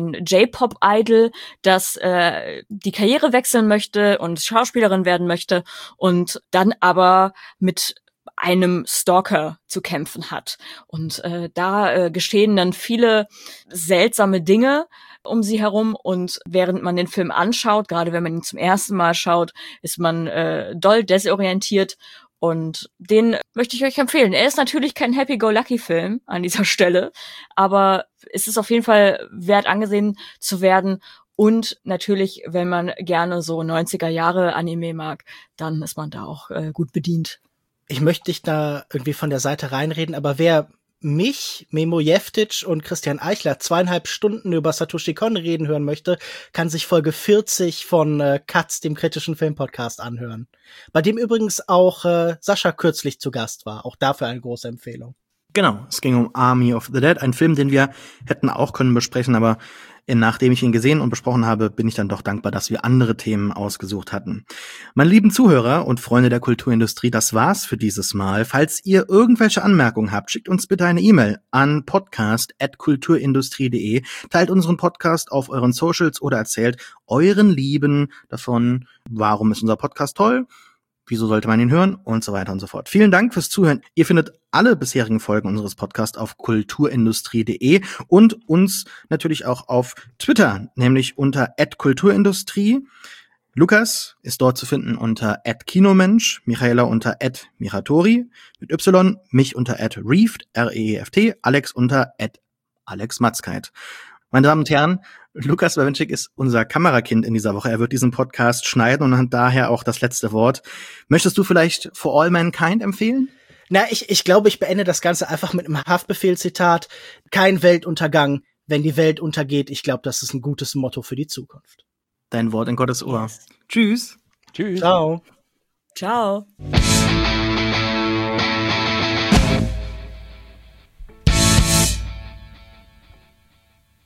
J-Pop-Idol, das die Karriere wechseln möchte und Schauspielerin werden möchte und dann aber mit einem Stalker zu kämpfen hat. Und da geschehen dann viele seltsame Dinge um sie herum und während man den Film anschaut, gerade wenn man ihn zum ersten Mal schaut, ist man doll desorientiert. Und den möchte ich euch empfehlen. Er ist natürlich kein Happy-Go-Lucky-Film an dieser Stelle, aber es ist auf jeden Fall wert angesehen zu werden. Und natürlich, wenn man gerne so 90er-Jahre-Anime mag, dann ist man da auch gut bedient. Ich möchte dich da irgendwie von der Seite reinreden, aber wer mich, Memo Jeftic und Christian Eichler 2,5 Stunden über Satoshi Kon reden hören möchte, kann sich Folge 40 von Katz, dem kritischen Filmpodcast, anhören. Bei dem übrigens auch Sascha kürzlich zu Gast war. Auch dafür eine große Empfehlung. Genau, es ging um Army of the Dead, ein Film, den wir hätten auch können besprechen, aber Nachdem ich ihn gesehen und besprochen habe, bin ich dann doch dankbar, dass wir andere Themen ausgesucht hatten. Meine lieben Zuhörer und Freunde der Kulturindustrie, das war's für dieses Mal. Falls ihr irgendwelche Anmerkungen habt, schickt uns bitte eine E-Mail an podcast@kulturindustrie.de, teilt unseren Podcast auf euren Socials oder erzählt euren Lieben davon, warum ist unser Podcast toll, wieso sollte man ihn hören und so weiter und so fort. Vielen Dank fürs Zuhören. Ihr findet alle bisherigen Folgen unseres Podcasts auf kulturindustrie.de und uns natürlich auch auf Twitter, nämlich unter @kulturindustrie. Lukas ist dort zu finden unter @Kinomensch, Michaela unter @Miratori mit Y, mich unter @Reeft, R-E-E-F-T, Alex unter @AlexMatzkeit. Meine Damen und Herren, Lukas Bawenschik ist unser Kamerakind in dieser Woche. Er wird diesen Podcast schneiden und hat daher auch das letzte Wort. Möchtest du vielleicht For All Mankind empfehlen? Na, ich glaube, ich beende das Ganze einfach mit einem Haftbefehl-Zitat. Kein Weltuntergang, wenn die Welt untergeht. Ich glaube, das ist ein gutes Motto für die Zukunft. Dein Wort in Gottes Ohr. Yes. Tschüss. Tschüss. Ciao. Ciao.